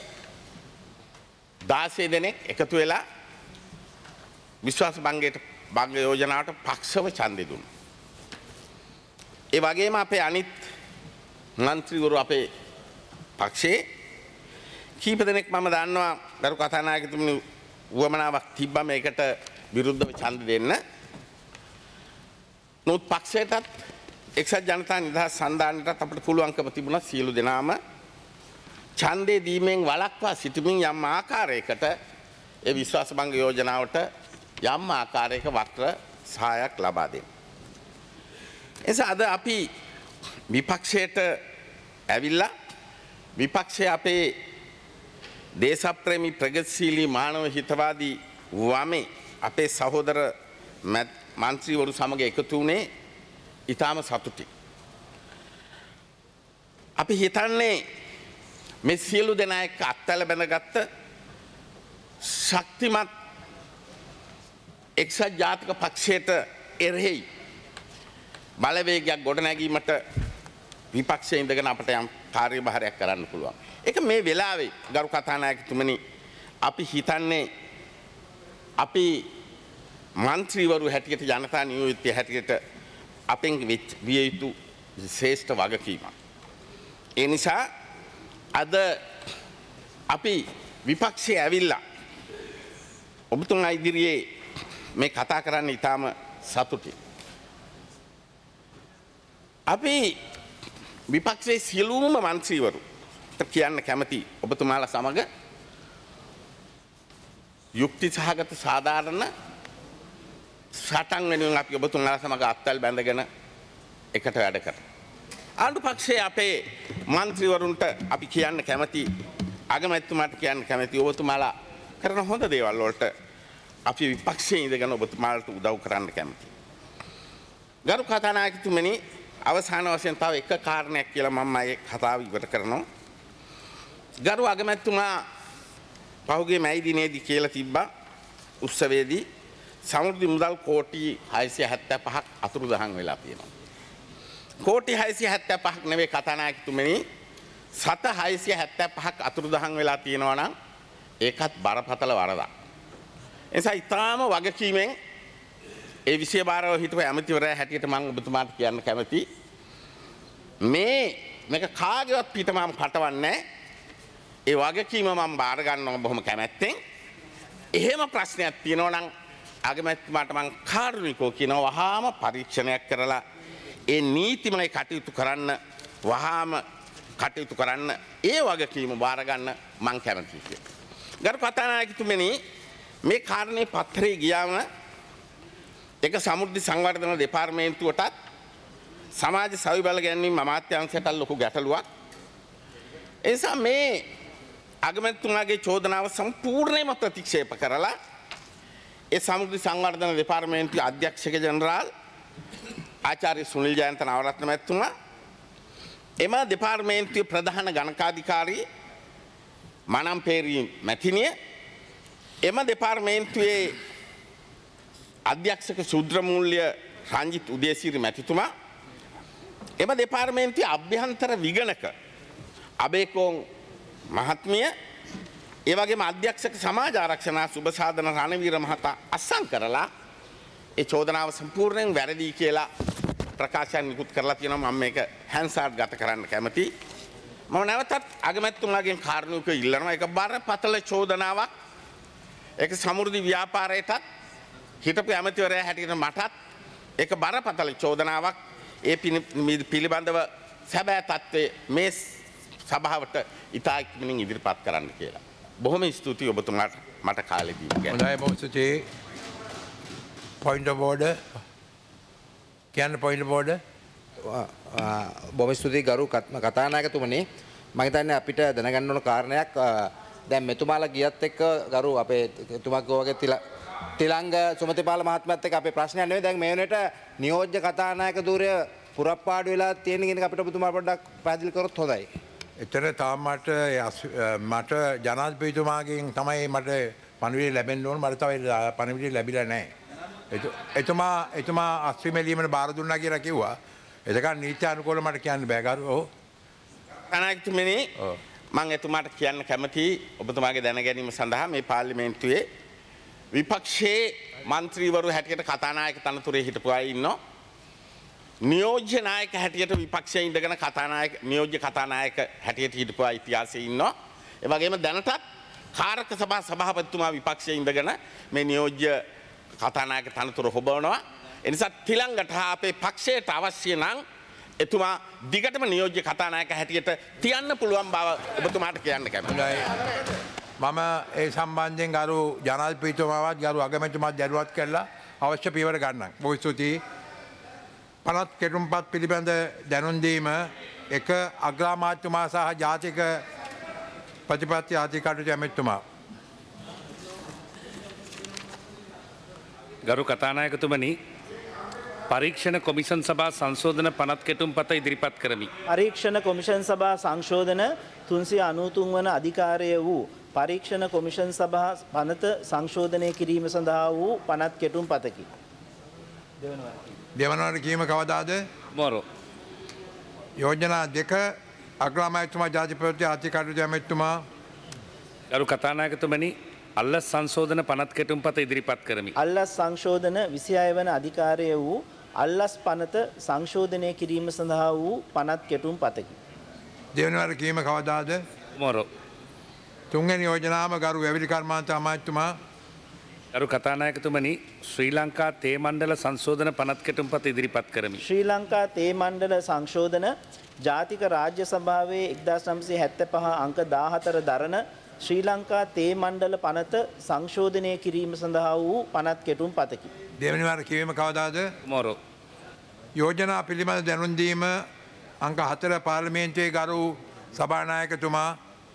දාසය දෙනෙක් එකතු වෙලා විශ්වාස භංගයට භංග යෝජනාවට පක්ෂව ඡන්දෙ දුන්නා. ඒ වගේම අපේ අනිත් මන්ත්‍රීවරු අපේ පක්ෂයේ කීප දෙනෙක් මම දන්නවා ගරු කතානායකතුමනි වමනාවක් තිබ්බා මේකට විරුද්ධව ඡන්ද දෙන්න. නමුත් පක්ෂයටත් එක්සත් ජනතා නිදහස් සන්ධානයටත් අපිට පුළුවන්කම තිබුණා සියලු දෙනාම ඡන්දේ දීමෙන් වළක්වා සිටමින් යම් ආකාරයකට ඒ විශ්වාස භංග යෝජනාවට යම් ආකාරයක වක්‍ර සහායක් ලබා දෙන්න. එනිසා අද අපි විපක්ෂයට ඇවිල්ලා විපක්ෂය අපේ දේශප්‍රේමී ප්‍රගතිශීලී මානව හිතවාදී වමේ අපේ සහෝදර මන්ත්‍රීවරු සමග එකතු වුණේ ඉතාම සතුටි. අපි හිතන්නේ මේ සියලු දෙනා එක්ක අත්හැල බැඳගත්ත ශක්තිමත් එක්සත් ජාතික පක්ෂයට එරෙහි බලවේගයක් ගොඩනැගීමට විපක්ෂයේ ඉඳගෙන අපට යම් කාර්යභාරයක් කරන්න පුළුවන්. ඒක මේ වෙලාවේ ගරු කතානායකතුමනි අපි හිතන්නේ අපි මන්ත්‍රීවරු හැටියට ජනතා නියෝජිතය හැටියට අපෙන් විය යුතු ශ්‍රේෂ්ඨ වගකීමක්. ඒ නිසා අද අපි විපක්ෂයේ ඇවිල්ලා ඔබතුමා ඉදිරියේ මේ කතා කරන්න ඉතාම සතුටින්. අපි විපක්ෂයේ සියලුම මන්ත්‍රීවරු කියන්න කැමති ඔබතුමාලා සමග යුක්ති සහගත සාධාරණ සටන් වෙනුවෙන් අපි ඔබතුමාලා සමග අත්වැල් බැඳගෙන එකට වැඩ කරනවා. ආණ්ඩු පක්ෂයේ අපේ මන්ත්‍රීවරුන්ට අපි කියන්න කැමති අගමැතිතුමාට කියන්න කැමති ඔබතුමාලා කරන හොඳ දේවල් වලට අපි විපක්ෂයේ ඉඳගෙන ඔබතුමාලට උදව් කරන්න කැමතියි. ගරු කතානායකතුමනි අවසාන වශයෙන් තව එක කාරණයක් කියලා මම මේ කතාව ඉවර කරනවා. ගරු අගමැතිතුමා පහුගිය මැයි දිනේදී කියලා තිබ්බා උත්සවයේදී සමෘද්ධි මුදල් කෝටි හයසිය හැත්තෑ පහක් අතුරුදහන් වෙලා තියෙනවා. කෝටි හයසිය හැත්තෑ පහක් නෙවෙයි කතානායකතුමනි සත හයසිය හැත්තෑ පහක් අතුරුදහන් වෙලා තියෙනවා නම් ඒකත් බරපතල වරදක්. එනිසා ඊටාම වගකීමෙන් ඒ විෂය බාරව හිටපු ඇමතිවරයා හැටියට මම ඔබතුමාට කියන්න කැමතියි. මේ මේක කාගේවත් පිට මම පටවන්නේ ඒ වගකීම මම බාර ගන්නවා බොහොම කැමැත්තෙන්. එහෙම ප්‍රශ්නයක් තියෙනවා නම් අගමැතිතුමාට මම කාරුණිකව කියනවා වහාම පරීක්ෂණයක් කරලා ඒ නීතිමය කටයුතු කරන්න වහාම කටයුතු කරන්න ඒ වගකීම බාර ගන්න මම කැමතියි කියලා. ගරු කතානායකතුමනි මේ කාරණේ පත්‍රයේ ගියාම ඒක සමෘද්ධි සංවර්ධන දෙපාර්තමේන්තුවටත් සමාජ සවි බල ගැනීම අමාත්‍යාංශයට ලොකු ගැටලුවක්. ඒ නිසා මේ අගමැතිතුමාගේ චෝදනාව සම්පූර්ණයෙන්ම ප්‍රතික්ෂේප කරලා ඒ සමෘද්ධි සංවර්ධන දෙපාර්තමේන්තුවේ අධ්‍යක්ෂක ජනරාල් ආචාර්ය සුනිල් ජයන්ත නවරත්න මැතිතුමා එම දෙපාර්තමේන්තුවේ ප්‍රධාන ගණකාධිකාරී මනම්පේරි මැතිණිය එම දෙපාර්තමේන්තුවේ අධ්‍යක්ෂක ශුද්‍රමූල්‍ය රංජිත් උදේසිරි මැතිතුමා එම දෙපාර්තමේන්තුවේ අභ්‍යන්තර විගණක අබේකෝන් මහත්මිය ඒ වගේම අධ්‍යක්ෂක සමාජ ආරක්ෂණ සුබසාධන රණවීර මහතා අත්සන් කරලා ඒ චෝදනාව සම්පූර්ණයෙන් වැරදි කියලා ප්‍රකාශයක් නිකුත් කරලා තියෙනවා. මම මේක හැන්සාර්ඩ් ගත කරන්න කැමතියි. මම නැවතත් අගමැතිතුමාගෙන් කාරණුක ඉල්ලනවා. ඒක බරපතල චෝදනාවක්. ඒක සමෘද්ධි ව්‍යාපාරයටත් හිටපු ඇමතිවරයා හැටියට මටත් ඒක බරපතල චෝදනාවක්. ඒ පිළිබඳව සැබෑ තත්ත්වය මේ සභාවට ඉතා ඉක්මනින් ඉදිරිපත් කරන්න කියලා. බොහොම ස්තුතියි ඔබතුමාට මට කාලෙ දීලා. හොඳයි බොහොම ස්තුතියි. point of order. කියන්න point of order. බොහොම ස්තුතියි ගරු කතානායකතුමනි. මම හිතන්නේ අපිට දැනගන්න ඕන කාරණයක් දැන් මෙතුමාලා ගියත් එක්ක ගරු අපේ එතුමාගේ වගේ තිල තිලංග සුමතිපාල මහත්මයාත් එක්ක අපේ ප්‍රශ්නයක් නෙවෙයි. දැන් මේ වෙනට නියෝජ්‍ය කතානායක ධූරය පුරප්පාඩු වෙලා තියෙන කෙනෙක් අපිට ඔබතුමා පොඩ්ඩක් පැහැදිලි කරොත් හොඳයි. එතන තාම මට මට ජනාධිපතිතුමාගෙන් තමයි මට පණිවිඩය ලැබෙන්න ඕන. මට තව පණිවිඩය ලැබිලා නැහැ. එතුමා එතුමා අස්විමැලීමට බාර දුන්නා කියලා කිව්වා. එතකන් නීති අනුකූල මට කියන්න බෑ ගරු. ඔව්. කනායකතුමනි මම එතුමාට කියන්න කැමතියි ඔබතුමාගේ දැන ගැනීම සඳහා මේ පාර්ලිමේන්තුවේ විපක්ෂයේ മന്ത്രിවරු හැටියට කතානායක තනතුරේ හිටපු අය ඉන්නවා. නියෝජ්‍ය නායක හැටියට විපක්ෂයේ ඉඳගෙන කතානායක නියෝජ්‍ය කතානායක හැටියට හිටපු අය ඉතිහාසයේ ඉන්නවා. ඒ වගේම දැනටත් කාරක සභා සභාපතිතුමා විපක්ෂයේ ඉඳගෙන මේ නියෝජ්‍ය කතානායක තනතුර හොබවනවා. ඒ නිසා තිලංගට හා අපේ පක්ෂයට අවශ්‍ය නම් එතුමා දිගටම නියෝජ්‍ය කතානායක හැටියට තියන්න පුළුවන් බව ඔබතුමාට කියන්න කැමතියි. මම ඒ සම්බන්ධයෙන් ගරු ජනාධිපතිතුමාවත් ගරු අගමැතිතුමාත් දැනුවත් කළා අවශ්‍ය පියවර ගන්නම්. බොහෝ ස්තුතියි. පනත් කෙටුම්පත් පිළිබඳ දැනුම් දීම එක අග්‍රාමාත්‍යතුමා සහ ජාතික ප්‍රතිපත්ති අධිකාරියට ඇමතිතුමා. ගරු කතානායකතුමනි පරීක්ෂණ කොමිෂන් සභා සංශෝධන පනත් කෙටුම්පත ඉදිරිපත් කරමි. පරීක්ෂණ කොමිෂන් සභා සංශෝධන තුන්සිය අනූතුන් වන අධිකාරය වූ පරීක්ෂණ කොමිෂන් සභා පනත සංශෝධනය කිරීම සඳහා වූ පනත් කෙටුම් පතකි. දෙවනවට කීම කවදාද? මොරෝ. යෝජනා දෙක අග්‍රාමාත්‍යතුමා ජාතිපති අධිකාරියට ඇමතිතුමා. ගරු කතානායකතුමනි අල්ලස් සංශෝධන පනත් කෙටුම්පත ඉදිරිපත් කරමි. අල්ලස් සංශෝධන විසිහය වන අධිකාරය වූ අල්ලස් පනත සංශෝධනය කිරීම සඳහා වූ පනත් කෙටුම් පතකි. දෙවනවට කීම කවදාද? මොරෝ. තුන්වෙනි යෝජනාව ගරු වැවිලි කර්මාන්ත අමාත්‍යතුමා. ගරු කතානායකතුමනි ශ්‍රී ලංකා තේ මණ්ඩල සංශෝධන පනත් කෙටුම්පත ඉදිරිපත් කරමි. ශ්‍රී ලංකා තේ මණ්ඩල සංශෝධන ජාතික රාජ්‍ය සභාවේ එක්දාස් නවසිය හැත්තෑ පහ අංක දාහතර දරන ශ්‍රී ලංකා තේ මණ්ඩල පනත සංශෝධනය කිරීම සඳහා වූ පනත් කෙටුම් පතකි. දෙවැනි වාර කියවීම කවදාද? මොරෝ. යෝජනා පිළිබඳ දැනුම් දීම අංක හතර පාර්ලිමේන්තුවේ ගරු සභානායකතුමා.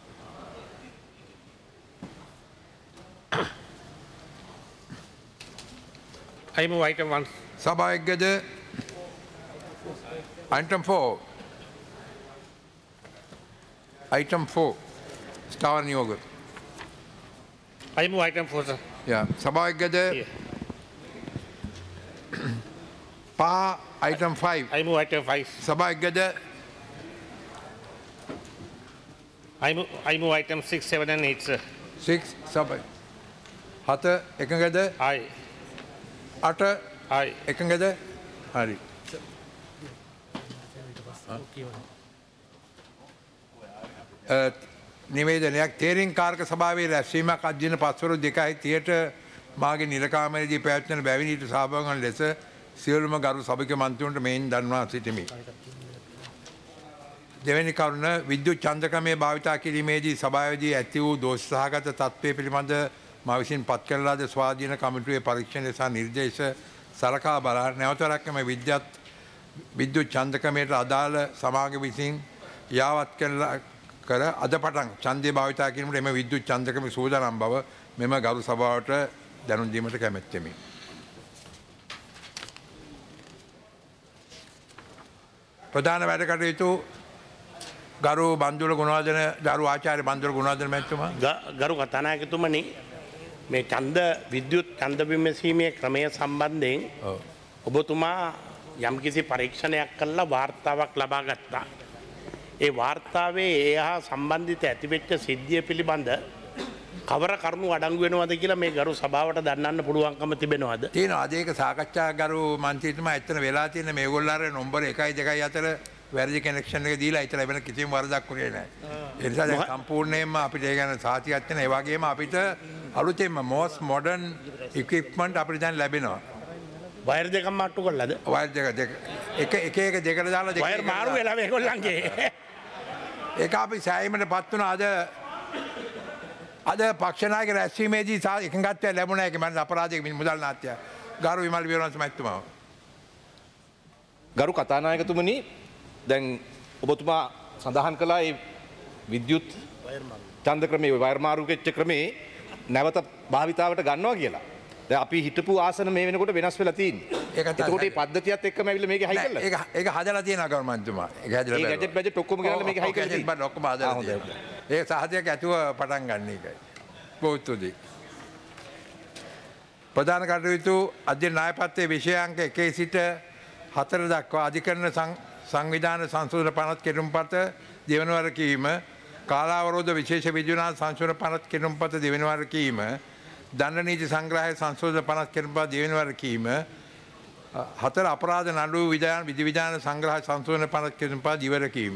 I move item one. සභායකද item four. Item four. ස්ථාවර නියෝග. I move item four, sir. Yeah. සභායකද Yeah. පහ item five. I move item five. සභා එක්ගද I move, I move item six, seven and eight, sir. six සභා හත එකඟද Aye. අට Aye. එකඟද හරි. අ, නිවේදනයක් තේරින් කාර්ක සභාවේ රැස්වීමක් අධ්‍යයන පස්වරු දෙකයි තියට මාගේ නිලකාමරේදී පැවැත්වෙන බැවින් ඊට සහභාගී වන ලෙස සියලුම ගරු සභික මන්ත්‍රීවරුන්ට මෙයින් දන්වා සිටිමි. දෙවැනි කරුණ විද්‍යුත් ඡන්දකමේ භාවිතා කිරීමේදී සභාවේදී ඇති වූ දෝෂ සහගත තත්ත්වය පිළිබඳ මා විසින් පත් කළ ලද ස්වාධීන කමිටුවේ පරීක්ෂණය සහ නිර්දේශ සලකා බලා නැවතරක් එම විද්‍යුත් විද්‍යුත් ඡන්දකමේට අදාළ සමාගම විසින් යාවත් කළ කර අද පටන් ඡන්දය භාවිතා කිරීමට එම විද්‍යුත් ඡන්දකම සූදානම් බව මෙම ගරු සභාවට දැනුම් දීමට කැමැත්තෙමි. ප්‍රධාන වැඩ කටයුතු ගරු බන්දුල ගුණවර්ධන දරු ආචාර්ය බන්දුල ගුණවර්ධන මැතිතුමා ගරු කතානායකතුමනි මේ ඡන්ද විද්‍යුත් ඡන්ද විමසීමේ ක්‍රමය සම්බන්ධයෙන් ඔබතුමා යම්කිසි පරීක්ෂණයක් කළා වාර්තාවක් ලබා ගත්තා. ඒ වාර්තාවේ ඒ හා සම්බන්ධිත ඇතිවෙච්ච සිද්ධිය පිළිබඳ කවර කරුණු අඩංගු වෙනවද කියලා මේ ගරු සභාවට දන්නන්න පුළුවන්කම තිබෙනවද? තියෙනවා. අද ඒක සාකච්ඡා ගරු මන්ත්‍රීතුමා එතන වෙලා තියෙන මේගොල්ලෝ අර නම්බර එකයි දෙකයි අතර වැරදි කනෙක්ෂන් එක දීලා ඉතල වෙන කිසිම වරදක් කරේ නැහැ. ඒ නිසා දැන් සම්පූර්ණයෙන්ම අපිට ඒ ගැන සාතිකයක් තියෙන ඒ වගේම අපිට අලුතෙන්ම most modern equipment අපිට දැන් ලැබෙනවා. වයර් දෙකක් මාට්ටු කළාද? වයර් දෙක දෙක එක එක එක දෙකට දාලා දෙක වයර් මාරු වෙලා මේගොල්ලන්ගේ. ඒක අපි සෑයීමට පත් වුණා අද අද පක්ෂ නායක රැස්වීමේදී එකඟත්වය ලැබුණා ඒක මම අපරාධයක මුදල් නාට්‍ය ගරු විමල් වීරවංශ මහත්මයා. ගරු කතානායකතුමනි දැන් ඔබතුමා සඳහන් කළා ඒ විද්‍යුත් ඡන්ද ක්‍රමයේ වයර් මාරු වෙච්ච ක්‍රමේ නැවත භාවිතාවට ගන්නවා කියලා. දැන් අපි හිටපු ආසන මේ වෙනකොට වෙනස් වෙලා තියෙන්නේ. ඒකට මේ පද්ධතියත් එක්කම ඇවිල්ලා මේක හයි කළා. ඒක ඒක හදලා තියෙනවා ගරු මන්ත්‍රීතුමා. ඒක හදලා ඒ ගැජට් බැජට් ඔක්කොම ගෙනල්ලා මේක හයි කරලා තියෙනවා. ඔක්කොම හදලා තියෙනවා. ඒ සාහසයක් ඇතුව පටන් ගන්න එකයි. බොහොතුදී. ප්‍රධාන කටයුතු අධ්‍යයන න්‍යායපත්‍රයේ විෂයාංක එකේ සිට හතර දක්වා අධිකරණ සංවිධාන සංශෝධන පනත් කෙටුම්පත දෙවනවර කීම කාලාවරෝධ විශේෂ විද්‍යාන සංශෝධන පනත් කෙටුම්පත දෙවනවර කීම දණ්ඩ නීති සංග්‍රහය සංශෝධන පනත් කෙටුම්පත දෙවනවර කීම හතර අපරාධ නඩු විධාන විධි විධාන සංග්‍රහ සංශෝධන පනත් කෙටුම්පත ඉවර කීම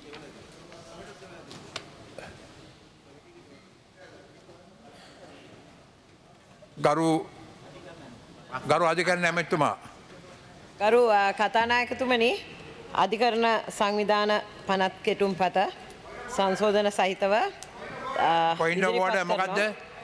ගරු ගරු අධිකරණ ඇමතුමා ගරු කතානායකතුමනි අධිකරණ සංවිධාන පනත් කෙටුම්පත සංශෝධන සහිතව පොයින්ට් ඔෆ් ඕඩර් මොකද්ද?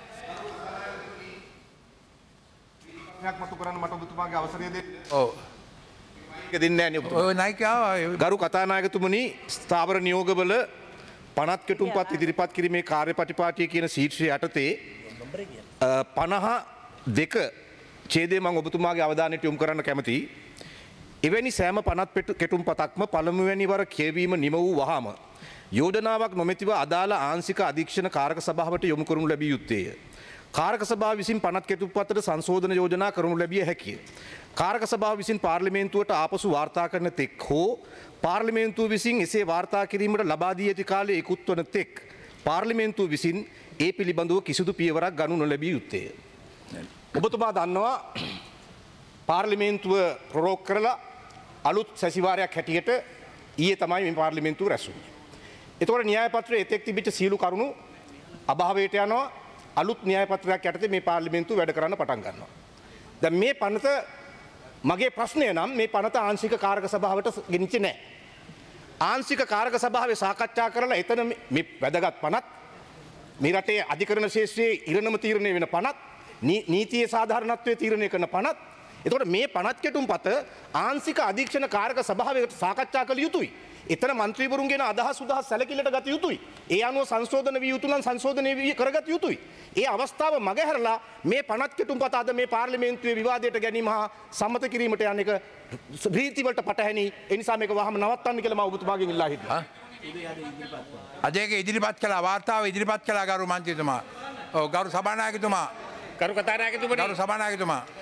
මතු කරන්න මට ඔබතුමාගේ අවසරය දෙන්න. ඔව්. ඒක දෙන්නේ නැහැ නේ ඔබතුමා. ඔය නායකයා ගරු කතානායකතුමනි ස්ථාවර නියෝගවල පනත් කෙටුම්පත් ඉදිරිපත් කිරීමේ කාර්යපටිපාටිය කියන ශීර්ෂය යටතේ පනහ දෙක ඡේදය මම ඔබතුමාගේ අවධානයට යොමු කරන්න කැමතියි. එවැනි සෑම පනත් කෙටුම්පතක්ම පළමුවැනි වර කියවීම නිම වූ වහාම යෝජනාවක් නොමැතිව අදාළ ආංශික අධීක්ෂණ කාරක සභාවට යොමු කරනු ලැබිය යුත්තේය. කාරක සභාව විසින් පනත් කෙටුම්පතට සංශෝධන යෝජනා කරනු ලැබිය හැකිය. කාරක සභාව විසින් පාර්ලිමේන්තුවට ආපසු වාර්තා කරන තෙක් හෝ පාර්ලිමේන්තුව විසින් එසේ වාර්තා කිරීමට ලබා දී ඇති කාලය ඉක්ුත් වන තෙක් පාර්ලිමේන්තුව විසින් ඒ පිළිබඳව කිසිදු පියවරක් ගනු නොලැබිය යුත්තේය. ඔබතුමා දන්නවා පාර්ලිමේන්තුව ප්‍රරෝග කරලා අලුත් සැසිවාරයක් හැටියට ඊයේ තමයි මේ පාර්ලිමේන්තුව රැස්වුනේ. එතකොට න්‍යාය පත්‍රයේ එතෙක් තිබිච්ච සියලු කරුණු අභාවයට යනවා. අලුත් න්‍යාය පත්‍රයක් යටතේ මේ පාර්ලිමේන්තුව වැඩ කරන්න පටන් ගන්නවා. දැන් මේ පනත මගේ ප්‍රශ්නය නම් මේ පනත ආංශික කාරක සභාවට ගෙනිච්චේ නැහැ. ආංශික කාරක සභාවේ සාකච්ඡා කරලා එතන මේ වැදගත් පනත් මේ රටේ අධිකරණ ශේෂ්ත්‍රයේ ඉරණම තීරණය වෙන පනත් නීතියේ සාධාරණත්වයේ තීරණය කරන පනත්. එතකොට මේ පනත් කෙටුම්පත ආංශික අධීක්ෂණ කාරක සභාවකට සාකච්ඡා කළ යුතුයි. එතන මන්ත්‍රීවරුන්ගෙන අදහස් උදහස් සැලකිල්ලට ගත යුතුයි. ඒ අනුව සංශෝධන විය යුතු නම් සංශෝධනය කරගත යුතුයි. ඒ අවස්ථාව මගහැරලා මේ පනත් කෙටුම්පත අද මේ පාර්ලිමේන්තුවේ විවාදයට ගැනීම හා සම්මත කිරීමට යන එක රීතිවලට පටහැනි. ඒ නිසා මේක වහම නවත්තන්න කියලා මම ඔබතුමාගෙන් ඉල්ලා හිටිනවා. අද ඒක ඉදිරිපත් කළා වාර්තාව ඉදිරිපත් කළා ගරු මන්ත්‍රීතුමා. ඔව් ගරු සභානායකතුමා ගරු කතානායකතුමනි ගරු සභානායකතුමා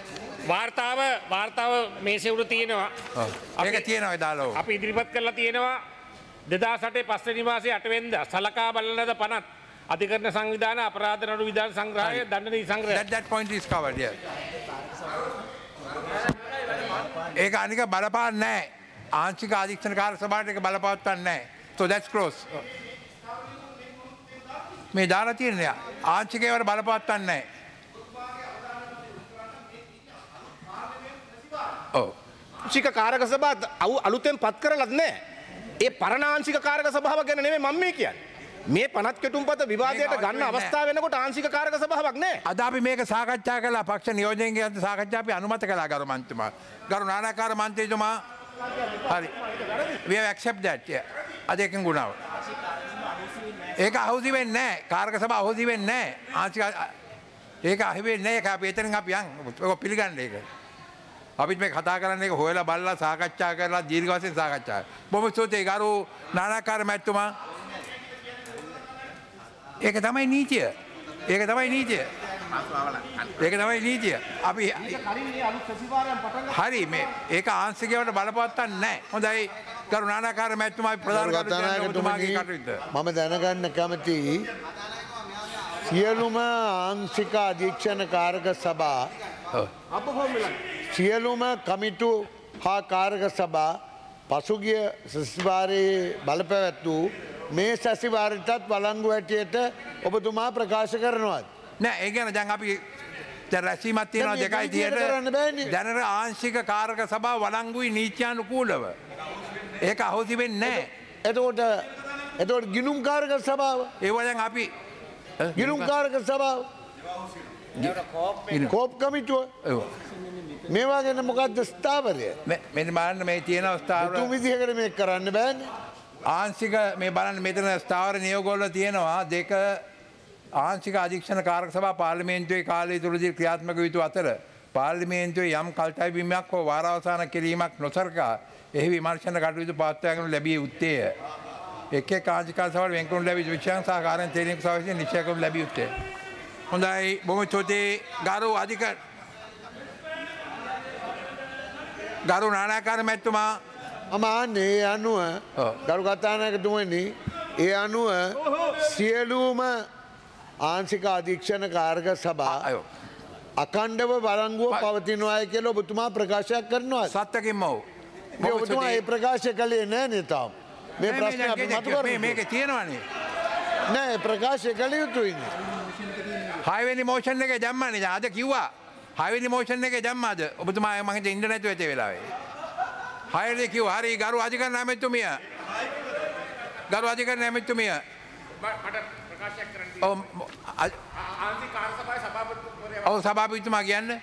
වාර්තාව වාර්තාව මේසේ උඩ තියෙනවා. ඒක තියෙනවා දාලා. අපි ඉදිරිපත් කරලා තියෙනවා දෙදාස් අටේ පස්වෙනි මාසේ අට වෙනිදා සලකා බලන ලද පනත් අධිකරණ සංවිධාන අපරාධ නඩු විධාන සංග්‍රහය දණ්ඩ නීති සංග්‍රහය. That that point is covered. Yeah. ඒක අනික බලපාන්නේ නැහැ. ආංශික අධීක්ෂණ කාර්ය සභාවට ඒක බලපවත්වන්නේ නැහැ. So that's close. මේ දාලා තියෙනවා. ආංශිකේවට බලපවත්වන්නේ නැහැ. ඔව්. ආංශික කාරක සභාව අලුතෙන් පත් කරලත් නැහැ. ඒ පරණ ආංශික කාරක සභාව ගැන නෙමෙයි මම මේ කියන්නේ. මේ පනත් කෙටුම්පත විවාදයට ගන්න අවස්ථාව වෙනකොට ආංශික කාරක සභාවක් නැහැ. අද අපි මේක සාකච්ඡා කළා පක්ෂ නියෝජනයේ අද සාකච්ඡා අපි අනුමත කළා ගරු මන්ත්‍රීතුමා. ගරු නානාකාර මන්ත්‍රීතුමා හරි. We have accept that. Yeah. අද එකෙන් ගුණාව. ඒක අහුසි වෙන්නේ නැහැ. කාරක සභාව අහුසි වෙන්නේ නැහැ. ආංශික ඒක අහු වෙන්නේ නැහැ. ඒක අපි එතනින් අපි යන්. ඒක පිළිගන්න ඒක. අපිත් මේ කතා කරන්නේ ඒක හොයලා බලලා සාකච්ඡා කරලා දීර්ඝ වශයෙන් සාකච්ඡා. බොහොම ස්තුතියි ගරු නානාකාර මැතිතුමා. ඒක තමයි නීතිය. ඒක තමයි නීතිය. ඒක තමයි නීතිය. අපි හරි මේ ඒක ආංශිකවට බලපවත්තන්නේ නැහැ. හොඳයි ගරු නානාකාර මැතිතුමා ප්‍රධාන කරුණාතුමාගේ කටයුත්ත. මම දැනගන්න කැමතියි සියලුම ආංශික අධීක්ෂණ කාරක සභා සියලුම කමිටු හා කාරක සභා පසුගිය සැසිවාරයේ බලපැවැත් වූ මේ සැසිවාරයටත් වළංගු හැටියට ඔබතුමා ප්‍රකාශ කරනවාද? නෑ ඒ කියන්නේ දැන් අපි දැන් රැස්වීමක් තියෙනවා දෙකයි තියට දැනට ආංශික කාරක සභාව වළංගුයි නීත්‍යානුකූලව. ඒක අහෝසි වෙන්නේ නෑ. එතකොට එතකොට ගිණුම් කාරක සභාව ඒව දැන් අපි ගිණුම් කාරක සභාව කෝප් කමිටුව මේවා ගැන මොකක්ද ස්ථාවරය? මෙන්න බලන්න මේ තියෙන ස්ථාවර තුන් විදිහකට මේක කරන්න බෑනේ. ආංශික මේ බලන්න මෙතන ස්ථාවර නියෝගවල තියෙනවා දෙක ආංශික අධීක්ෂණ කාරක සභා පාර්ලිමේන්තුවේ කාලය තුලදී ක්‍රියාත්මක වූ අතර පාර්ලිමේන්තුවේ යම් කල්තැබීමක් හෝ වාරාවසාන කිරීමක් නොසරකා එහි විමර්ශන කටයුතු පවත්වාගෙන ලැබිය යුත්තේය. එක් එක් ආංශික සභාවල වෙන්කරනු ලැබී විශේෂ සහකාරයෙන් තේරීමක් සාකච්ඡා නිශ්චය කරනු ලැබිය යුත්තේ. හොඳයි බොහොම ස්තුතියි ගරු අධිකරණ ගරු නානාකාර මැතිතුමා මම අහන්නේ ඒ අනුව ගරු කතානායකතුමනි ඒ අනුව සියලුම ආංශික අධීක්ෂණ කාරක සභා අඛණ්ඩව වළංගුව පවතිනවායි කියලා ඔබතුමා ප්‍රකාශයක් කරනවා. සත්‍යකින්ම ඔව්. ඔබතුමා ඒ ප්‍රකාශය කළේ නැහැ නේ තාම. මේ ප්‍රශ්නේ අපි මතු කරමු. මේක තියෙනවනේ. නෑ ප්‍රකාශය කළ යුතුයිනේ. හයවෙනි මෝෂන් එකේ දැම්මානේ. අද කිව්වා. හයවෙනි මෝෂන් එකේ දැම්මාද? ඔබතුමා මම හිතේ ඉන්න නැතුව ඇතේ වෙලාවේ. හයවෙනි කිව්වා. හරි ගරු අධිකරණ ඇමතුමිය. ගරු අධිකරණ ඇමතුමිය. මට ප්‍රකාශයක් කරන්න ඔව් ආන්ති කාර්ය සභාවේ සභාපතිතුමා ඔව් සභාපතිතුමා කියන්නේ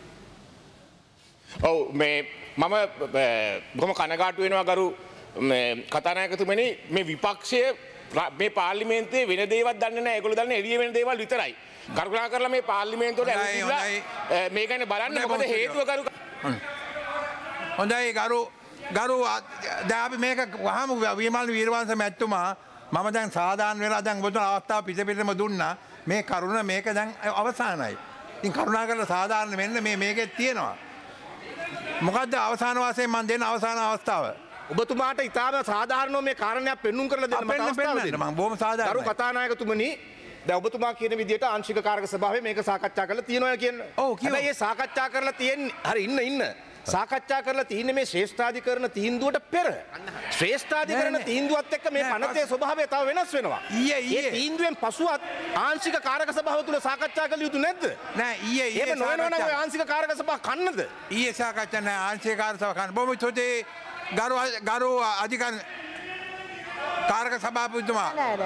ඔව් මේ මම බොහොම කනගාටු වෙනවා ගරු කතානායකතුමනි මේ විපක්ෂය මේ පාර්ලිමේන්තුවේ වෙන දේවල් දන්නේ නැහැ. ඒගොල්ලෝ දන්නේ එළිය වෙන දේවල් විතරයි. කරුණා කරලා මේ පාර්ලිමේන්තුවට ඇවිල්ලා මේ ගැන බලන්න මොකද හේතුව කරු හොඳයි ගරු ගරු දැන් අපි මේක වහම විමල් වීරවංශ මැතිතුමා මම දැන් සාධාරණ වෙලා දැන් ඔබතුමා අවස්ථාව පිට පිටම දුන්නා. මේ කරුණ මේක දැන් අවසానයි. ඉතින් කරුණා කරලා සාධාරණ වෙන්න මේ මේකේ තියෙනවා. මොකද්ද අවසාන වශයෙන් මම දෙන අවසාන අවස්ථාව? ඔබතුමාට ඉතාම සාධාරණව මේ කාරණයක් පෙන්눔 කරලා දෙන්න මට අවස්ථාව දෙන්න. මම බොහොම සාධාරණයි. ගරු කතානායකතුමනි දැන් ඔබතුමා කියන විදිහට ආංශික කාරක සභාවේ මේක සාකච්ඡා කරලා තියෙනවා කියන්නේ. ඔව් කියමු. හැබැයි මේ සාකච්ඡා කරලා තියෙන්නේ හරි ඉන්න ඉන්න. සාකච්ඡා කරලා තියෙන්නේ මේ ශ්‍රේෂ්ඨාධිකරණ තීන්දුවට පෙර. ශ්‍රේෂ්ඨාධිකරණ තීන්දුවත් එක්ක මේ පනතේ ස්වභාවය තව වෙනස් වෙනවා. ඊයේ ඊයේ ඒ තීන්දුවෙන් පසුවත් ආංශික කාරක සභාව තුල සාකච්ඡා කළ යුතු නැද්ද? නෑ ඊයේ ඊයේ ඒක නොවනවා නම් ඔය ආංශික කාරක සභාව කන්නද? ඊයේ සාකච්ඡා නෑ ආංශික කාරක සභාව කන්න. බොහොම ස්තුතියි ගරු ගරු අධිකරණ කාරක සභාපතිතුමා.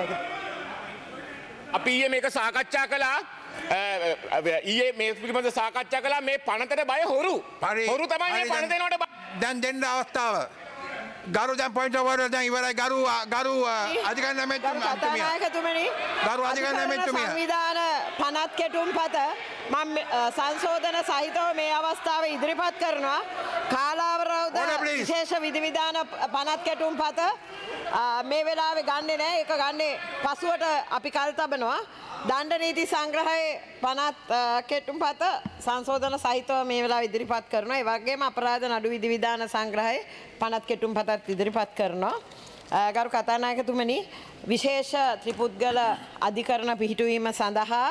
අපි ඊයේ මේක සාකච්ඡා කළා. ඊයේ මේ පිළිබඳව සාකච්ඡා කළා මේ පනතට බය හොරු. හොරු තමයි මේ පනත දෙනවට දැන් දෙන්න අවස්ථාව. ගරු දැන් පොයින්ට් ඔවර් දැන් ඉවරයි ගරු ගරු අධිකරණ මැතිතුමා. කතානායකතුමනි ගරු අධිකරණ මැතිතුමා. සංවිධාන පනත් කෙටුම්පත මම සංශෝධන සහිතව මේ අවස්ථාවේ ඉදිරිපත් කරනවා. කාලාවරෝධ විශේෂ විධිවිධාන පනත් කෙටුම්පත මේ වෙලාවේ ගන්නෙ නෑ. ඒක ගන්නේ පසුවට අපි කල් තබනවා. දණ්ඩ නීති සංග්‍රහයේ පනත් කෙටුම්පත සංශෝධන සහිතව මේ වෙලාව ඉදිරිපත් කරනවා. ඒ වගේම අපරාධ නඩු විධිවිධාන සංග්‍රහයේ පනත් කෙටුම්පතත් ඉදිරිපත් කරනවා. ගරු කතානායකතුමනි, විශේෂ ත්‍රිපුද්ගල අධිකරණ පිහිටුවීම සඳහා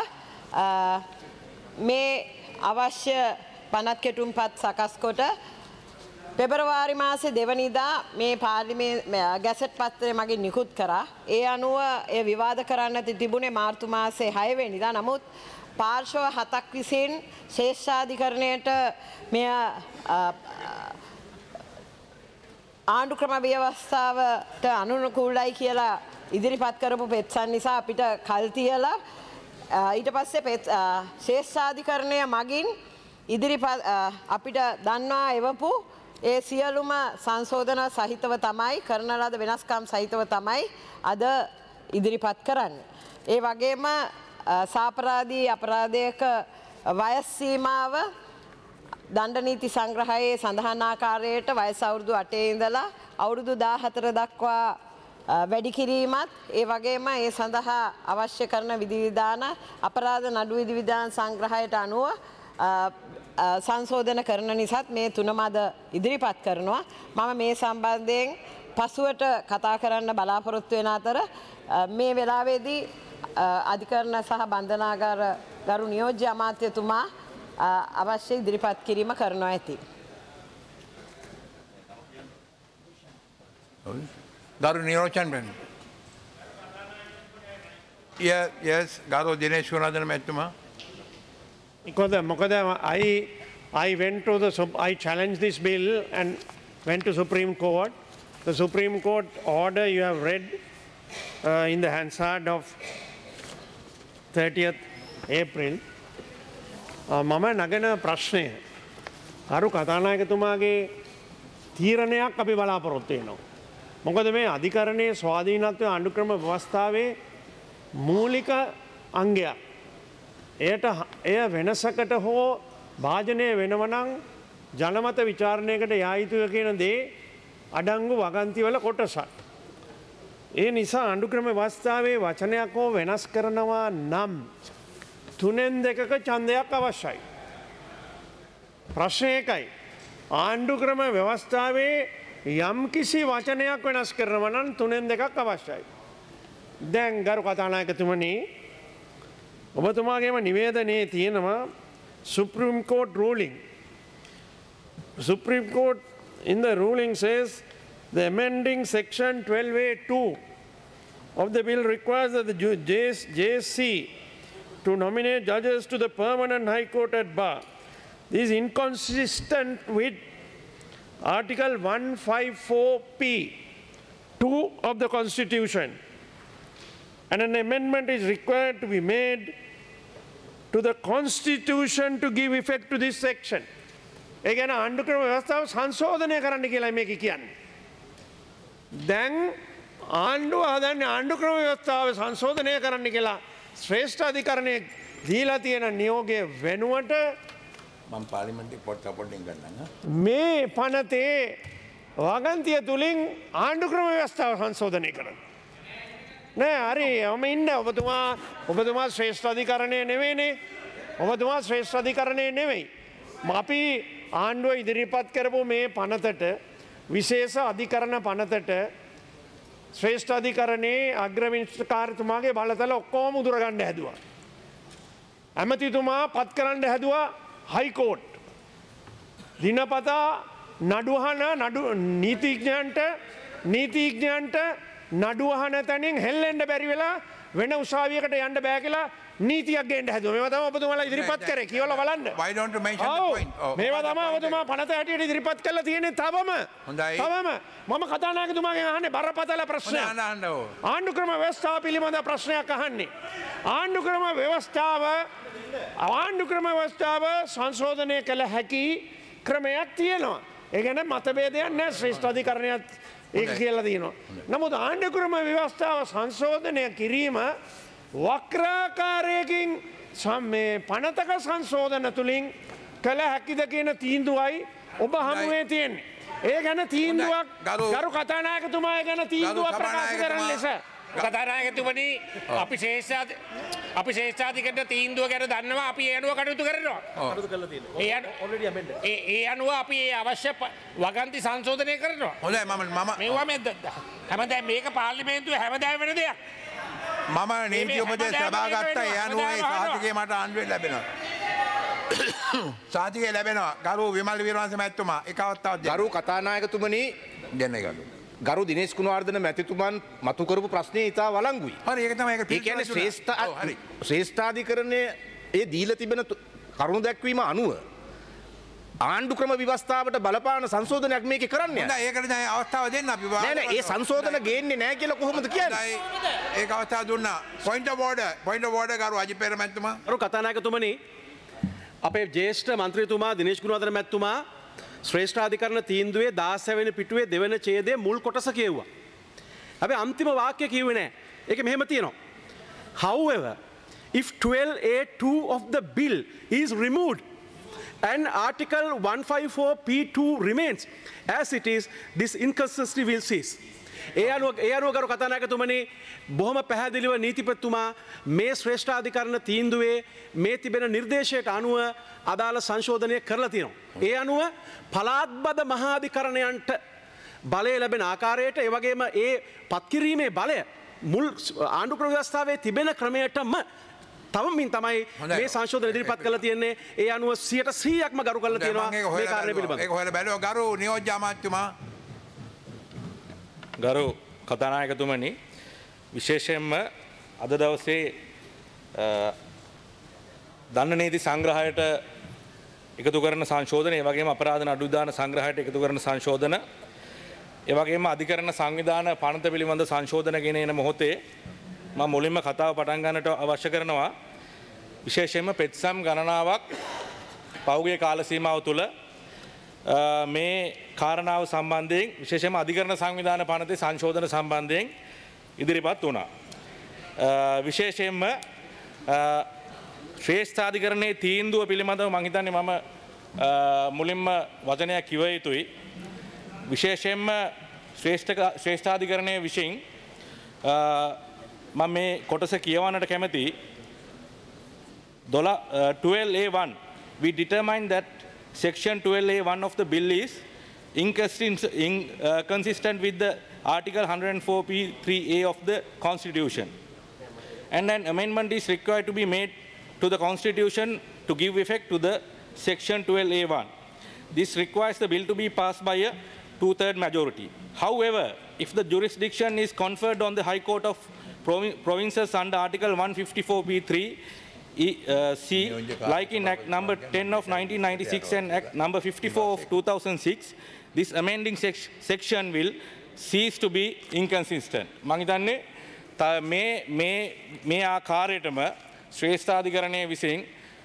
මේ අවශ්‍ය පනත් කෙටුම්පත් සකස් කොට පෙබරවාරි මාසේ දෙවනිදා මේ පාර්ලිමේ ගැසට් පත්‍රය මගින් නිකුත් කරා. ඒ අනුව එය විවාද කරන්න තිබුණේ මාර්තු මාසේ හය වෙනිදා. නමුත් පාර්ශ්ව හතක් විසින් ශ්‍රේෂ්ඨාධිකරණයට මෙය ආණ්ඩු ක්‍රම ව්‍යවස්ථාවට අනුකූලයි කියලා ඉදිරිපත් කරපු පෙත්සන් නිසා අපිට කල් තියලා ඊට පස්සේ ශ්‍රේෂ්ඨාධිකරණය මගින් ඉදිරිපත් අපිට දන්වා එවපු ඒ සියලුම සංශෝධන සහිතව තමයි කරන ලද වෙනස්කම් සහිතව තමයි අද ඉදිරිපත් කරන්නේ. ඒ වගේම සාපරාධී අපරාධයක වයස් සීමාව දණ්ඩ නීති සංග්‍රහයේ සඳහන් ආකාරයට වයස අවුරුදු අටේ ඉඳලා අවුරුදු දාහතර දක්වා වැඩි කිරීමත් ඒ වගේම ඒ සඳහා අවශ්‍ය කරන විධිවිධාන අපරාධ නඩු විධිවිධාන සංග්‍රහයට අනුව සංශෝධන කරන නිසාත් මේ තුනම අද ඉදිරිපත් කරනවා. මම මේ සම්බන්ධයෙන් පසුවට කතා කරන්න බලාපොරොත්තු වෙන අතර මේ වෙලාවේදී අධිකරණ සහ බන්ධනාගාර ගරු නියෝජ්‍ය අමාත්‍යතුමා අවශ්‍ය ඉදිරිපත් කිරීම කරනවා ඇති. ගරු නිරෝචන් yes ගරු දිනේෂ් ගුණවර්ධන මැතිතුමා. Because Mokada, I, I went to the, I challenged this bill and went to Supreme Court. The Supreme Court order you have read uh, in the Hansard of thirtieth April. මම නගන ප්‍රශ්නය අරු කතානායකතුමාගේ තීරණයක් අපි බලාපොරොත්තු වෙනවා. මොකද මේ අධිකරණයේ ස්වාධීනත්වය අනුක්‍රම ව්‍යවස්ථාවේ මූලික අංගයක්. එයට එය වෙනසකට හෝ භාජනය වෙනවනං ජනමත විචාරණයකට යායුතුය කියන දේ අඩංගු වගන්තිවල කොටසක්. ඒ නිසා අඩුක්‍රම ව්‍යවස්ථාවේ වචනයක් හෝ වෙනස් කරනවා නම් තුනෙන් දෙකක ඡන්දයක් අවශ්‍යයි. ප්‍රශ්නය එකයි. ආණ්ඩුක්‍රම ව්‍යවස්ථාවේ යම් කිසි වචනයක් වෙනස් කරනවා නම් තුනෙන් දෙකක් අවශ්‍යයි. දැන් ගරු කතානායකතුමනි, ඔබතුමාගේම නිවේදනයේ තියෙනවා Supreme Court ruling. Supreme Court in the ruling says the amending section twelve A two of the bill requires that the J S C to nominate judges to the permanent High Court at bar. This is inconsistent with Article one fifty-four P two of the Constitution, and an amendment is required to be made to the Constitution to give effect to this section. ඒ ගැන ආණ්ඩුක්‍රම ව්‍යවස්ථාව සංශෝධනය කරන්න කියලා මේක කියන්නේ. දැන් ආණ්ඩුව හදන්නේ ආණ්ඩුක්‍රම ව්‍යවස්ථාව සංශෝධනය කරන්න කියලා ශ්‍රේෂ්ඨ අධිකරණයේ දීලා තියෙන නියෝගය වෙනුවට මම පාර්ලිමේන්තුවේ පොත් සපෝටින් ගන්නම්. මේ පනතේ වගන්තිය තුලින් ආණ්ඩුක්‍රම ව්‍යවස්ථාව සංශෝධනය කරන්න. නෑ හරි මම ඉන්න ඔබතුමා ඔබතුමා ශ්‍රේෂ්ඨ අධිකරණය නෙවෙයිනේ. ඔබතුමා ශ්‍රේෂ්ඨ අධිකරණය නෙවෙයි. අපි ආණ්ඩුව ඉදිරිපත් කරපු මේ පනතට විශේෂ අධිකරණ පනතට ශ්‍රේෂ්ඨ අධිකරණයේ අග්‍රවිනිශ්චයකාරතුමාගේ බලතල ඔක්කොම උදුරගන්න හැදුවා. ඇමතිතුමා පත් කරන්න හැදුවා හයිකෝට්. දිනපතා නඩුහන නඩු නීතිඥයන්ට නීතිඥයන්ට නඩුවහන තැනින් හෙල්ලෙන්ඩ බැරි වෙලා වෙන උසාවියකට යන්න බෑ කියලා නීතියක් ගේන්න හැදුවා. මේවා තමයි ඔබතුමාලා ඉදිරිපත් කරේ. කියවලා බලන්න. Why don't you mention the point? මේවා තමයි ඔබතුමා පනත හැටියට ඉදිරිපත් කරලා තියෙන්නේ. තවම හොඳයි. තවම මම කතානායකතුමාගෙන් අහන්නේ බරපතල ප්‍රශ්නයක්. ආණ්ඩුක්‍රම ව්‍යවස්ථාව පිළිබඳ ප්‍රශ්නයක් අහන්නේ. ආණ්ඩුක්‍රම ව්‍යවස්ථාව ආණ්ඩුක්‍රම ව්‍යවස්ථාව සංශෝධනය කළ හැකි ක්‍රමයක් තියෙනවා. ඒ කියන්නේ මතභේදයක් නැහැ. ශ්‍රේෂ්ඨ අධිකරණයත් ඒක කියලා තියෙනවා. නමුත් ආණ්ඩුක්‍රම ව්‍යවස්ථාව සංශෝධනය කිරීම වක්‍රාකාරයකින් මේ පනතක සංශෝධන තුළින් කළ හැකිද කියන තීන්දුවයි ඔබ හමුවේ තියෙන්නේ. ඒ ගැන තීන්දුවක් ගරු කතානායකතුමා ගැන තීන්දුවක් ප්‍රකාශ කරන ලෙස කතානායකතුමනි අපි ශේෂ අපි ශේෂ්ඨාධිකරණ තීන්දුව ගැන දන්නවා අපි ඒ අනුව කටයුතු කරනවා. ඒ අනුව ඒ අනුව අපි ඒ අවශ්‍ය වගන්ති සංශෝධනය කරනවා. හොඳයි මම මම මේවා මේ හැමදාම මේක පාර්ලිමේන්තුවේ හැමදාම වෙන දෙයක්. මම නීති උපදේශ ලබා ගත්තා. ඒ අනුව ඒ සාධකේ මට ආණ්ඩුවෙන් ලැබෙනවා. සාධකේ ලැබෙනවා. ගරු විමල් වීරවංශ මැතිතුමා එක අවස්ථාවක් දෙන්න. ගරු කතානායකතුමනි දෙන්න ගරු. ගරු දිනේශ් කුණවර්ධන මැතිතුමන් මතු කරපු ප්‍රශ්නේ ඉතා වළංගුයි. හරි ඒක තමයි ඒක ඒ කියන්නේ ශ්‍රේෂ්ඨ ශ්‍රේෂ්ඨාධිකරණය ඒ දීලා තිබෙන කරුණු දැක්වීම අනුව ආණ්ඩු ක්‍රම ව්‍යවස්ථාවට බලපාන සංශෝධනයක් මේකේ කරන්න යනවා. හොඳයි ඒකට දැන් අවස්ථාව දෙන්න අපි. නෑ නෑ ඒ සංශෝධන ගේන්නේ නෑ කියලා කොහොමද කියන්නේ? ඒක අවස්ථාව දුන්නා. point of order point of order ගරු අජිත් පෙරේර මැතිතුමා. ගරු කතානායකතුමනි අපේ ජ්‍යෙෂ්ඨ මන්ත්‍රීතුමා දිනේෂ් ගුණවර්ධන මැතිතුමා ශ්‍රේෂ්ඨාධිකරණ තීන්දුවේ දාස් වෙනි පිටුවේ දෙවන ඡේදයේ මුල් කොටස කියුවා. හැබැයි අන්තිම වාක්‍ය කිව්වේ නෑ. ඒක මෙහෙම තියෙනවා. However, if twelve A two of the bill is removed and Article one fifty-four P two remains as it is, this inconsistency will cease. ඒ අනුව ඒ අනුව ගරු කතානායකතුමනි බොහොම පැහැදිලිව නීතිපතිතුමා මේ ශ්‍රේෂ්ඨාධිකරණ තීන්දුවේ මේ තිබෙන නිර්දේශයට අනුව අදාළ සංශෝධනය කරලා තියෙනවා. ඒ අනුව පළාත්බද මහාධිකරණයන්ට බලය ලැබෙන ආකාරයට ඒ වගේම ඒ පත්කිරීමේ බලය මුල් ආණ්ඩු ක්‍රම ව්‍යවස්ථාවේ තිබෙන ක්‍රමයටම තවමින් තමයි මේ සංශෝධන ඉදිරිපත් කරලා තියෙන්නේ. ඒ අනුව සියයට සීයක්ම ගරු කරලා තියෙනවා මේ කාරණය පිළිබඳව. ඒක හොයලා බැලුවා ගරු නියෝජ්‍ය අමාත්‍යතුමා. ගරු කතානායකතුමනි විශේෂයෙන්ම අද දවසේ දන්න නීති සංග්‍රහයට එකතු කරන සංශෝධන ඒ වගේම අපරාධ නඩු දාන සංග්‍රහයට එකතු කරන සංශෝධන ඒ වගේම අධිකරණ සංවිධාන පනත පිළිබඳ සංශෝධන ගෙන එන මොහොතේ මම මුලින්ම කතාව පටන් ගන්නට අවශ්‍ය කරනවා විශේෂයෙන්ම පෙත්සම් ගණනාවක් පෞගේ කාල සීමාව තුළ මේ කාරණාව සම්බන්ධයෙන් විශේෂයෙන්ම අධිකරණ සංවිධාන පනතේ සංශෝධන සම්බන්ධයෙන් ඉදිරිපත් වුණා. විශේෂයෙන්ම ශ්‍රේෂ්ඨාධිකරණයේ තීන්දුව පිළිබඳව මම හිතන්නේ මම මුලින්ම වචනයක් කිව යුතුයි. විශේෂයෙන්ම ශ්‍රේෂ්ඨ ශ්‍රේෂ්ඨාධිකරණයේ විසින් මම මේ කොටස කියවන්නට කැමතියි. twelve A one we determined that section twelve A one of the bill is inconsistent with the article one oh four P three A of the constitution and an amendment is required to be made to the constitution to give effect to the section twelve A one. This requires the bill to be passed by a two-third majority. However, if the jurisdiction is conferred on the High Court of Provinces under article one fifty-four P three E, uh, C, like in Act number ten of nineteen ninety-six and Act number fifty-four of two thousand six, this amending sec section will cease to be inconsistent. මම හිතන්නේ මේ මේ මේ ආකාරයටම ශ්‍රේෂ්ඨාධිකරණයේ විසින්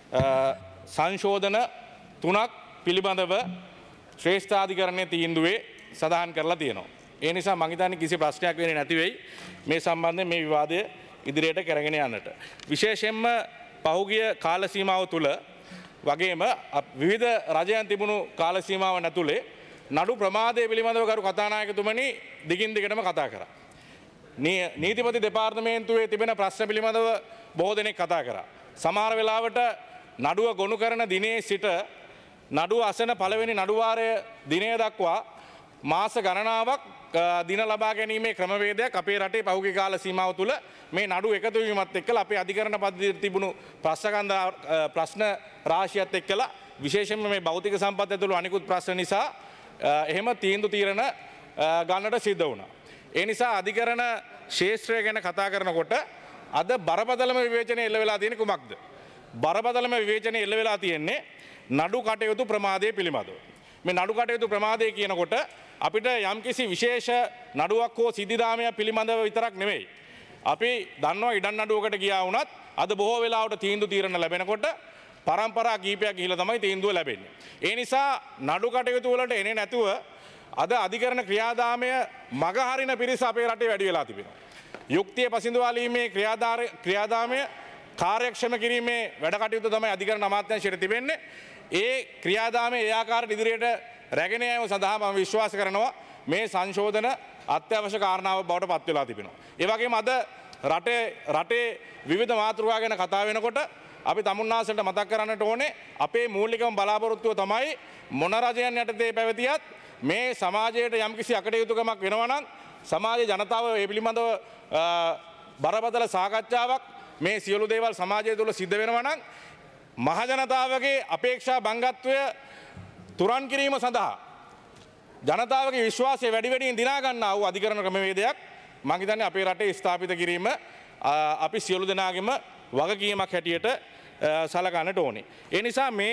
සංශෝධන තුනක් පිළිබඳව ශ්‍රේෂ්ඨාධිකරණයේ තීන්දුවේ සඳහන් කරලා තියෙනවා. ඒ නිසා මම හිතන්නේ කිසි ප්‍රශ්නයක් වෙන්නේ නැති වෙයි මේ සම්බන්ධයෙන් මේ විවාදය ඉදිරියට කරගෙන යන්නට. විශේෂයෙන්ම පහුගිය කාල සීමාව තුළ වගේම විවිධ රජයන් තිබුණු කාල සීමාව නැතුලේ නඩු ප්‍රමාදය පිළිබඳව කරු කතානායකතුමනි දිගින් දිගටම කතා කරා. නීතිපති දෙපාර්තමේන්තුවේ තිබෙන ප්‍රශ්න පිළිබඳව බොහෝ දෙනෙක් කතා කරා. සමහර වෙලාවට නඩුව ගොනු කරන දිනේ සිට නඩුව අසන පළවෙනි නඩුවාරය දිනය දක්වා මාස ගණනාවක් දින ලබා ගැනීමේ ක්‍රමවේදයක් අපේ රටේ පහුගිය කාල සීමාව තුළ මේ නඩු එකතු වීමත් එක්කලා අපේ අධිකරණ පද්ධතියේ තිබුණු ප්‍රශ්න ප්‍රශ්න රාශියත් එක්කලා විශේෂයෙන්ම මේ භෞතික සම්පත් ඇතුළු අනිකුත් ප්‍රශ්න නිසා එහෙම තීන්දුව తీරන ගන්නට සිද්ධ වුණා. ඒ නිසා අධිකරණ ශාස්ත්‍රය ගැන කතා කරනකොට අද බරපතලම විවේචනය එල්ල වෙලා තියෙන්නේ කුමක්ද? බරපතලම විවේචනය එල්ල වෙලා තියෙන්නේ නඩු කටයුතු ප්‍රමාදය පිළිබඳව. මේ නඩු කටයුතු ප්‍රමාදය කියනකොට අපිට යම්කිසි විශේෂ නඩුවක් හෝ සිද්ධාමයක් පිළිබඳව විතරක් නෙවෙයි. අපි දන්නවා ඉඩම් නඩුවකට ගියා වුණත් අද බොහෝ වෙලාවට තීන්දුව తీරන ලැබෙනකොට පරම්පරා කීපයක් ගිහිලා තමයි තීන්දුව ලැබෙන්නේ. ඒ නිසා නඩු කටයුතු වලට එන්නේ නැතුව අද අධිකරණ ක්‍රියාදාමය මග හරින පිරිස අපේ රටේ වැඩි වෙලා තිබෙනවා. යුක්තිය පසිඳවාලීමේ ක්‍රියාදාර ක්‍රියාදාමය කාර්යක්ෂම කිරීමේ වැඩ කටයුතු තමයි අධිකරණ අමාත්‍යාංශයට තිබෙන්නේ. ඒ ක්‍රියාදාමය ඒ ආකාරයට ඉදිරියට රැගෙන යාම සඳහා මම විශ්වාස කරනවා මේ සංශෝධන අත්‍යවශ්‍ය කාරණාවක් බවට පත් වෙලා තිබෙනවා. ඒ වගේම අද රටේ රටේ විවිධ මාතෘකා ගැන කතා වෙනකොට අපි තමුන්නාසලට මතක් කරන්නට ඕනේ අපේ මූලිකම බලාපොරොත්තුව තමයි මොන රජයන් යටතේ පැවතියත් මේ සමාජයට යම්කිසි අකටයුතුකමක් වෙනවා නම් සමාජයේ ජනතාව ඒ පිළිබඳව බරපතල සාකච්ඡාවක් මේ සියලු දේවල් සමාජය තුළ සිද්ධ වෙනවා නම් මහජනතාවගේ අපේක්ෂා බංගත්වය තුරන් කිරීම සඳහා ජනතාවගේ විශ්වාසය වැඩි වැඩියෙන් දිනා ගන්නා වූ අධිකරණ ක්‍රමවේදයක් මම හිතන්නේ අපේ රටේ ස්ථාපිත කිරීම අපි සියලු දෙනාගේම වගකීමක් හැටියට සලකන්නට ඕනේ. ඒ නිසා මේ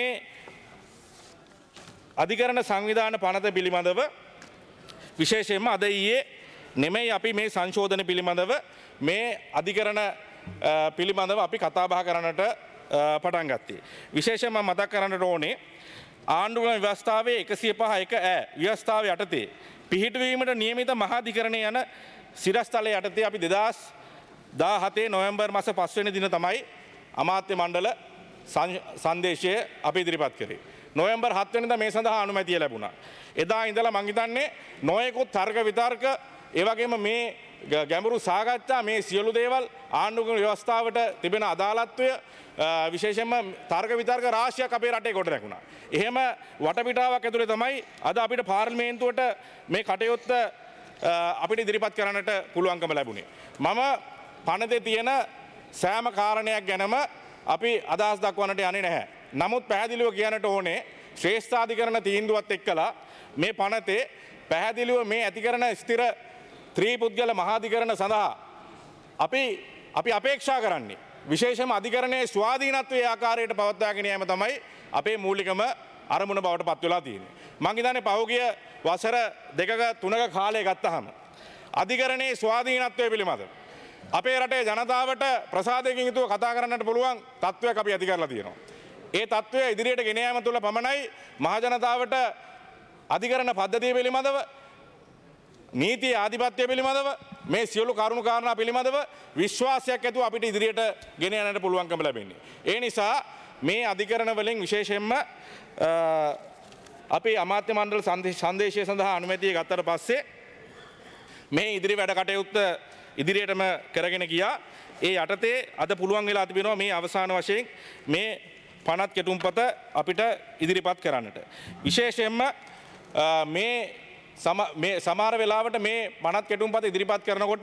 අධිකරණ සංවිධාන පනත පිළිබඳව විශේෂයෙන්ම අද ඊයේ නෙමෙයි අපි මේ සංශෝධන පිළිබඳව මේ අධිකරණ පිළිබඳව අපි කතා බහ කරන්නට පටන් ගත්තේ. විශේෂයෙන්ම මතක් කරන්නට ඕනේ ආණ්ඩුක්‍රම ව්‍යවස්ථාවේ එකසිය පහ එක ඈ ව්‍යවස්ථාව යටතේ පිහිටුවීමට නියමිත මහාධිකරණය යන සිරස්තලය යටතේ අපි දෙදහස් දාහතේ නොවැම්බර් මාස පස්වෙනි දින තමයි අමාත්‍ය මණ්ඩල සංදේශය අපි ඉදිරිපත් කරේ. නොවැම්බර් හත් වෙනිදා මේ සඳහා අනුමැතිය ලැබුණා. එදා ඉඳලා මං හිතන්නේ නොයෙකුත් තර්ක විතර්ක ඒ වගේම මේ ගැඹුරු සාකච්ඡා මේ සියලු දේවල් ආණ්ඩුක්‍රම ව්‍යවස්ථාවට තිබෙන අදාළත්වය විශේෂයෙන්ම තර්ක විතර්ක රාශියක් අපේ රටේ කොට නැගුණා. එහෙම වටපිටාවක් ඇතුලේ තමයි අද අපිට පාර්ලිමේන්තුවට මේ කටයුත්ත අපිට ඉදිරිපත් කරන්නට පුළුවන්කම ලැබුණේ. මම පනතේ තියෙන සෑම කාරණයක් ගැනම අපි අදහස් දක්වන්නට යන්නේ නැහැ. නමුත් පැහැදිලිව කියන්නට ඕනේ ශ්‍රේෂ්ඨාධිකරණ තීන්දුවත් එක්කලා මේ පනතේ පැහැදිලිව මේ ඇති කරන ස්ථිර ත්‍රිපුද්ගල මහාධිකරණ සඳහා අපි අපි අපේක්ෂා කරන්නේ විශේෂම අධිකරණයේ ස්වාධීනත්වයේ ආකාරයට පවත්වාගෙන යාම තමයි අපේ මූලිකම අරමුණ බවට පත් වෙලා තියෙන්නේ. මං හිතන්නේ පහුගිය වසර දෙකක තුනක කාලය ගත්තාම අධිකරණයේ ස්වාධීනත්වය පිළිබඳව අපේ රටේ ජනතාවට ප්‍රසාදයකින් යුතුව කතා කරන්නට පුළුවන් තත්ත්වයක් අපි ඇති කරලා තියෙනවා. ඒ තත්ත්වය ඉදිරියට ගෙන යාම තුළ පමණයි මහජනතාවට අධිකරණ පද්ධතිය පිළිබඳව නීති ආධිපත්‍ය පිළිබඳව මේ සියලු කරුණු කාරණා පිළිබඳව විශ්වාසයක් ඇතුව අපිට ඉදිරියට ගෙන යන්නට පුළුවන්කම ලැබෙන්නේ. ඒ නිසා මේ අධිකරණ වලින් විශේෂයෙන්ම අපි අමාත්‍ය මණ්ඩල සංදේශය සඳහා අනුමැතිය ගත්තට පස්සේ මේ ඉදිරි වැඩ කටයුත්ත ඉදිරියටම කරගෙන ගියා. ඒ යටතේ අද පුළුවන් වෙලා තිබෙනවා මේ අවසාන වශයෙන් මේ පනත් කෙටුම්පත අපිට ඉදිරිපත් කරන්නට. විශේෂයෙන්ම මේ මේ සමහර වෙලාවට මේ පනත් කෙටුම්පත ඉදිරිපත් කරනකොට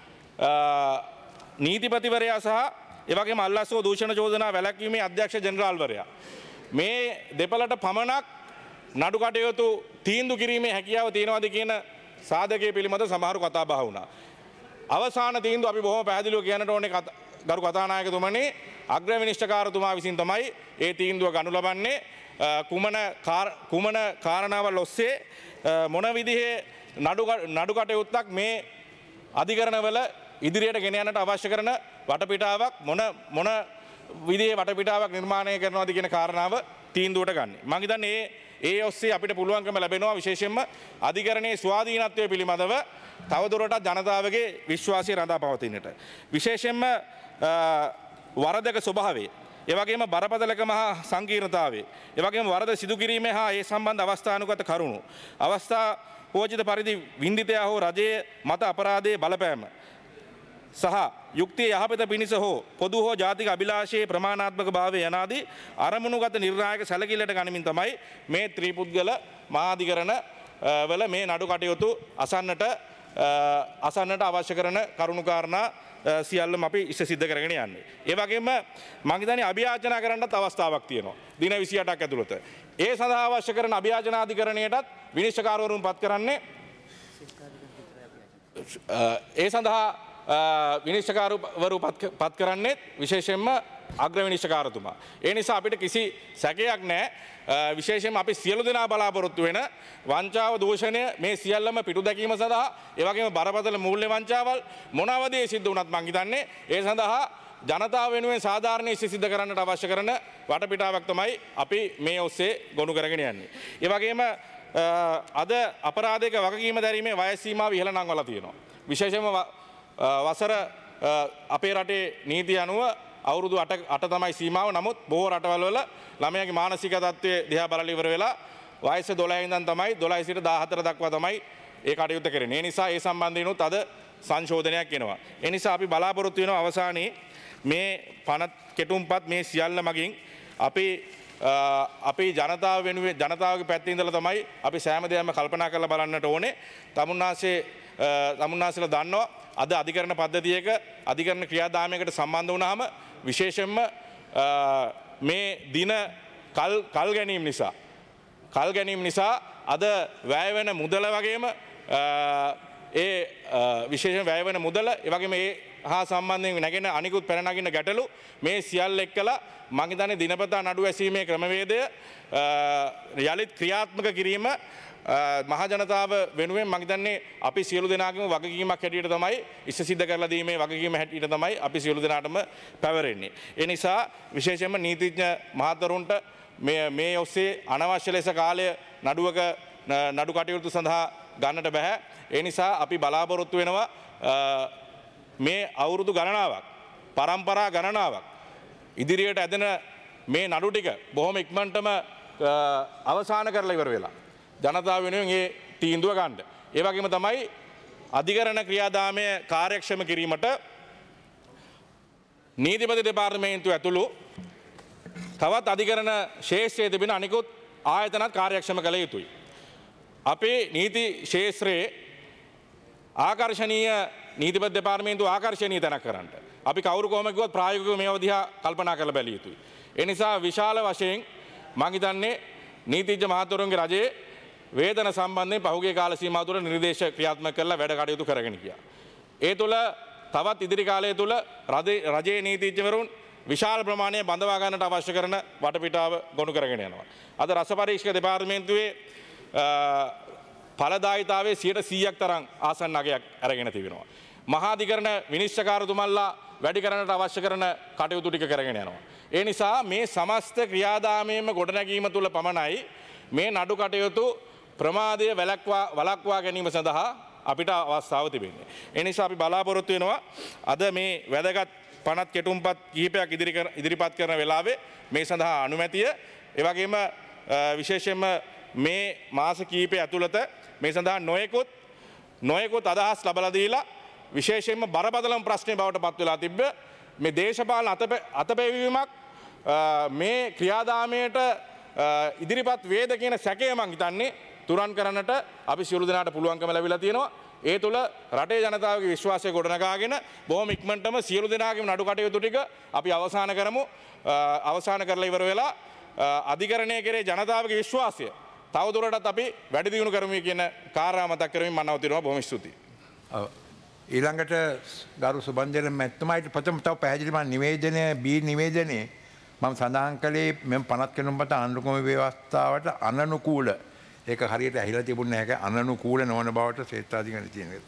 නීතිපතිවරයා සහ එවැගේම අල්ලාස්ව දූෂණ චෝදනා වැළැක්වීමේ අධ්‍යක්ෂ ජෙනරාල්වරයා මේ දෙපළට පමණක් නඩු කටයුතු තීන්දුව කිරීමේ හැකියාව තියෙනවාද කියන සාධකයේ පිළිබඳ සමහරු කතා බහ වුණා. අවසාන තීන්දුව අපි බොහොම පැහැදිලිව කියන්නට ඕනේ ගරු කතානායකතුමනි අග්‍ර විනිශ්චයකාරතුමා විසින් තමයි ඒ තීන්දුව ගනු ලබන්නේ. කුමන කුමන කාරණාවල් ඔස්සේ මොන විදිහේ නඩු කටයුත්තක් මේ අධිකරණවල ඉදිරියට ගෙන යන්නට අවශ්‍ය කරන වටපිටාවක් මොන මොන විදිහේ වටපිටාවක් නිර්මාණය කරනවද කියන කාරණාව තීන්දුවට ගන්න. මම හිතන්නේ ඒ ඒ ඔස්සේ අපිට පුළුවන්කම ලැබෙනවා විශේෂයෙන්ම අධිකරණයේ ස්වාධීනත්වය පිළිබඳව තවදුරටත් ජනතාවගේ විශ්වාසය රඳා පවතින්නට. විශේෂයෙන්ම වරදක ස්වභාවය එවැගේම බරපතලකම හා සංකීර්ණතාවය එවැගේම වරද සිදු කිරීමේ හා ඒ සම්බන්ධ අවස්ථානුගත කරුණු අවස්ථා පෝචිත පරිදි වින්දිතයා හෝ රජයේ මත අපරාධයේ බලපෑම සහ යුක්තිය යහපත පිණිස හෝ පොදු හෝ ජාතික අභිලාෂයේ ප්‍රමාණාත්මක භාවය යනාදී අරමුණුගත නිර්ණායක සැලකිල්ලට ගනිමින් තමයි මේ ත්‍රිපුද්ගල මහාධිකරණ වල මේ නඩු කටයුතු අසන්නට අසන්නට අවශ්‍ය කරන කරුණු කාරණා සියල්ලම අපි ඉෂ්ට සිද්ධ කරගෙන යන්නේ. ඒ වගේම මම හිතන්නේ අභියාචනා කරන්නත් අවස්ථාවක් තියෙනවා. දින විසි අටක් ඇතුළත. ඒ සඳහා අවශ්‍ය කරන අභියාචනාධිකරණයටත් විනිශ්චයකාරවරුන් පත් කරන්නේ ඒ සඳහා විනිශ්චයකාරවරු පත් කරන්නේ විශේෂයෙන්ම අග්‍ර විනිශ්චයකාරතුමා. ඒ නිසා අපිට කිසි සැකයක් නැහැ. විශේෂයෙන්ම අපි සියලු දෙනා බලාපොරොත්තු වෙන වංචාව දූෂණය මේ සියල්ලම පිටු දැකීම සඳහා ඒ වගේම බරපතල මූල්‍ය වංචාවල් මොනවදේ සිද්ධ වුණත් මං හිතන්නේ ඒ සඳහා ජනතාව වෙනුවෙන් සාධාරණ ඉෂ්ට සිද්ධ කරන්නට අවශ්‍ය කරන වටපිටාවක් තමයි අපි මේ ඔස්සේ ගොනු කරගෙන යන්නේ. ඒ වගේම අද අපරාධයක වගකීම දැරීමේ වයස් සීමාව ඉහළ නංවලා තියෙනවා. විශේෂයෙන්ම වසර අපේ රටේ නීතිය අනුව අවුරුදු අට තමයි සීමාව. නමුත් බොහෝ රටවල් වල ළමයාගේ මානසික තත්ත්වය දිහා බලලා ඉවර වෙලා වයස දොළහ ඉඳන් තමයි දොළහ සිට දාහතර දක්වා තමයි ඒ කටයුත්ත කරන්නේ. ඒ නිසා ඒ සම්බන්ධයෙන්ුත් අද සංශෝධනයක් එනවා. ඒ නිසා අපි බලාපොරොත්තු වෙනවා අවසානයේ මේ පනත් කෙටුම්පත් මේ සියල්ල මගින් අපි අපි ජනතාව වෙනුවෙන් ජනතාවගේ පැත්තේ ඉඳලා තමයි අපි සෑම දෙයක්ම කල්පනා කරලා බලන්නට ඕනේ. තමුන්නාසේ තමුන්නාසලා දන්නවා අද අධිකරණ පද්ධතියක අධිකරණ ක්‍රියාදාමයකට සම්බන්ධ වුණාම විශේෂයෙන්ම මේ දින කල් කල් ගැනීම නිසා කල් ගැනීම නිසා අද වැය වෙන මුදල වගේම ඒ විශේෂයෙන් වැය වෙන මුදල ඒ වගේම ඒ හා සම්බන්ධයෙන් නැගෙන අනිකුත් පැන නගින ගැටලු මේ සියල්ල එක්කලා මම හිතන්නේ දිනපතා නඩු ඇසීමේ ක්‍රමවේදය යලිත් ක්‍රියාත්මක කිරීම මහ ජනතාව වෙනුවෙන් මම හිතන්නේ අපි සියලු දෙනාගේම වගකීමක් හැටියට තමයි ඉෂ්ට සිද්ධ කරලා දීමේ වගකීම හැටියට තමයි අපි සියලු දෙනාටම පැවරෙන්නේ. ඒ නිසා විශේෂයෙන්ම නීතිඥ මහතුරුන්ට මේ මේ ඔස්සේ අනවශ්‍ය ලෙස කාලය නඩුවක නඩු කටයුතු සඳහා ගන්නට බෑ. ඒ නිසා අපි බලාපොරොත්තු වෙනවා මේ අවුරුදු ගණනාවක් පරම්පරා ගණනාවක් ඉදිරියට ඇදෙන මේ නඩු ටික බොහොම ඉක්මනටම අවසන් කරලා ඉවර වෙලා ජනතාව වෙනුවෙන් ඒ තීන්දුව ගන්න. ඒ වගේම තමයි අධිකරණ ක්‍රියාදාමය කාර්යක්ෂම කිරීමට නීතිපති දෙපාර්තමේන්තුව ඇතුළු තවත් අධිකරණ ශේෂ්ත්‍රයේ තිබෙන අනිකුත් ආයතනත් කාර්යක්ෂම කළ යුතුයි. අපේ නීති ශේෂ්ත්‍රයේ ආකර්ශනීය නීතිපති දෙපාර්තමේන්තුව ආකර්ශනීය තැනක් කරන්නට අපි කවුරු කොහොම කිව්වත් ප්‍රායෝගිකව මේව දිහා කල්පනා කරලා බැලිය යුතුයි. ඒ නිසා විශාල වශයෙන් මම හිතන්නේ නීතිඥ මහතුරුන්ගේ රජයේ වේතන සම්බන්ධයෙන් පහුගිය කාල සීමාව තුළ නිර්දේශ ක්‍රියාත්මක කරලා වැඩ කටයුතු කරගෙන ගියා. ඒ තුළ තවත් ඉදිරි කාලය තුළ රජයේ නීතිඥවරුන් විශාල ප්‍රමාණය බඳවා ගන්නට අවශ්‍ය කරන වටපිටාව ගොනු කරගෙන යනවා. අද රස පරීක්ෂක දෙපාර්තමේන්තුවේ ඵලදායීතාවයේ සියයට සීයක් තරම් ආසන්න අගයක් අරගෙන තිබෙනවා. මහා අධිකරණ විනිශ්චයකාරතුමන්ලා වැඩි කරන්නට අවශ්‍ය කරන කටයුතු ටික කරගෙන යනවා. ඒ නිසා මේ සමස්ත ක්‍රියාදාමයේම ගොඩනැගීම තුළ පමණයි මේ නඩු කටයුතු ප්‍රමාදය වැළක්වා වළක්වා ගැනීම සඳහා අපිට අවස්ථාව තිබෙන්නේ. ඒ නිසා අපි බලාපොරොත්තු වෙනවා අද මේ වැදගත් පනත් කෙටුම්පත් කිහිපයක් ඉදිරිපත් කරන වෙලාවේ මේ සඳහා අනුමැතිය ඒ වගේම විශේෂයෙන්ම මේ මාස කිහිපය ඇතුළත මේ සඳහා නොයෙකුත් නොයෙකුත් අදහස් ලබලා දීලා විශේෂයෙන්ම බරපතලම ප්‍රශ්නය බවට පත් වෙලා තිබ්බ මේ දේශපාලන අතපෙවීමක් මේ ක්‍රියාදාමයට ඉදිරිපත් වේද කියන සැකය මං හිතන්නේ තුරන් කරන්නට අපි සියලු දෙනාට පුළුවන්කම ලැබිලා තියෙනවා. ඒ තුළ රටේ ජනතාවගේ විශ්වාසය ගොඩනගාගෙන බොහොම ඉක්මනටම සියලු දෙනාගේම නඩු කටයුතු ටික අපි අවසන් කරමු. අවසන් කරලා ඉවර වෙලා අධිකරණය කෙරේ ජනතාවගේ විශ්වාසය තවදුරටත් අපි වැඩි දියුණු කරමු කියන කාරණා මතක් කරමින් මම නවතිනවා. බොහොම ස්තුතියි. ඊළඟට ගරු සුබන්දර මැතිතුමාට ප්‍රථම තව පැහැදිලි මම නිවේදනය බී නිවේදනයේ මම සඳහන් කළේ මෙම පනත් කෙනුම්පත ආණ්ඩුක්‍රම ව්‍යවස්ථාවට අනනුකූල ඒක හරියට ඇහිලා තිබුණේ නැහැ. අනනුකූල නොවන බවට ශ්‍රේෂ්ඨාධිකරණය තියෙනවා.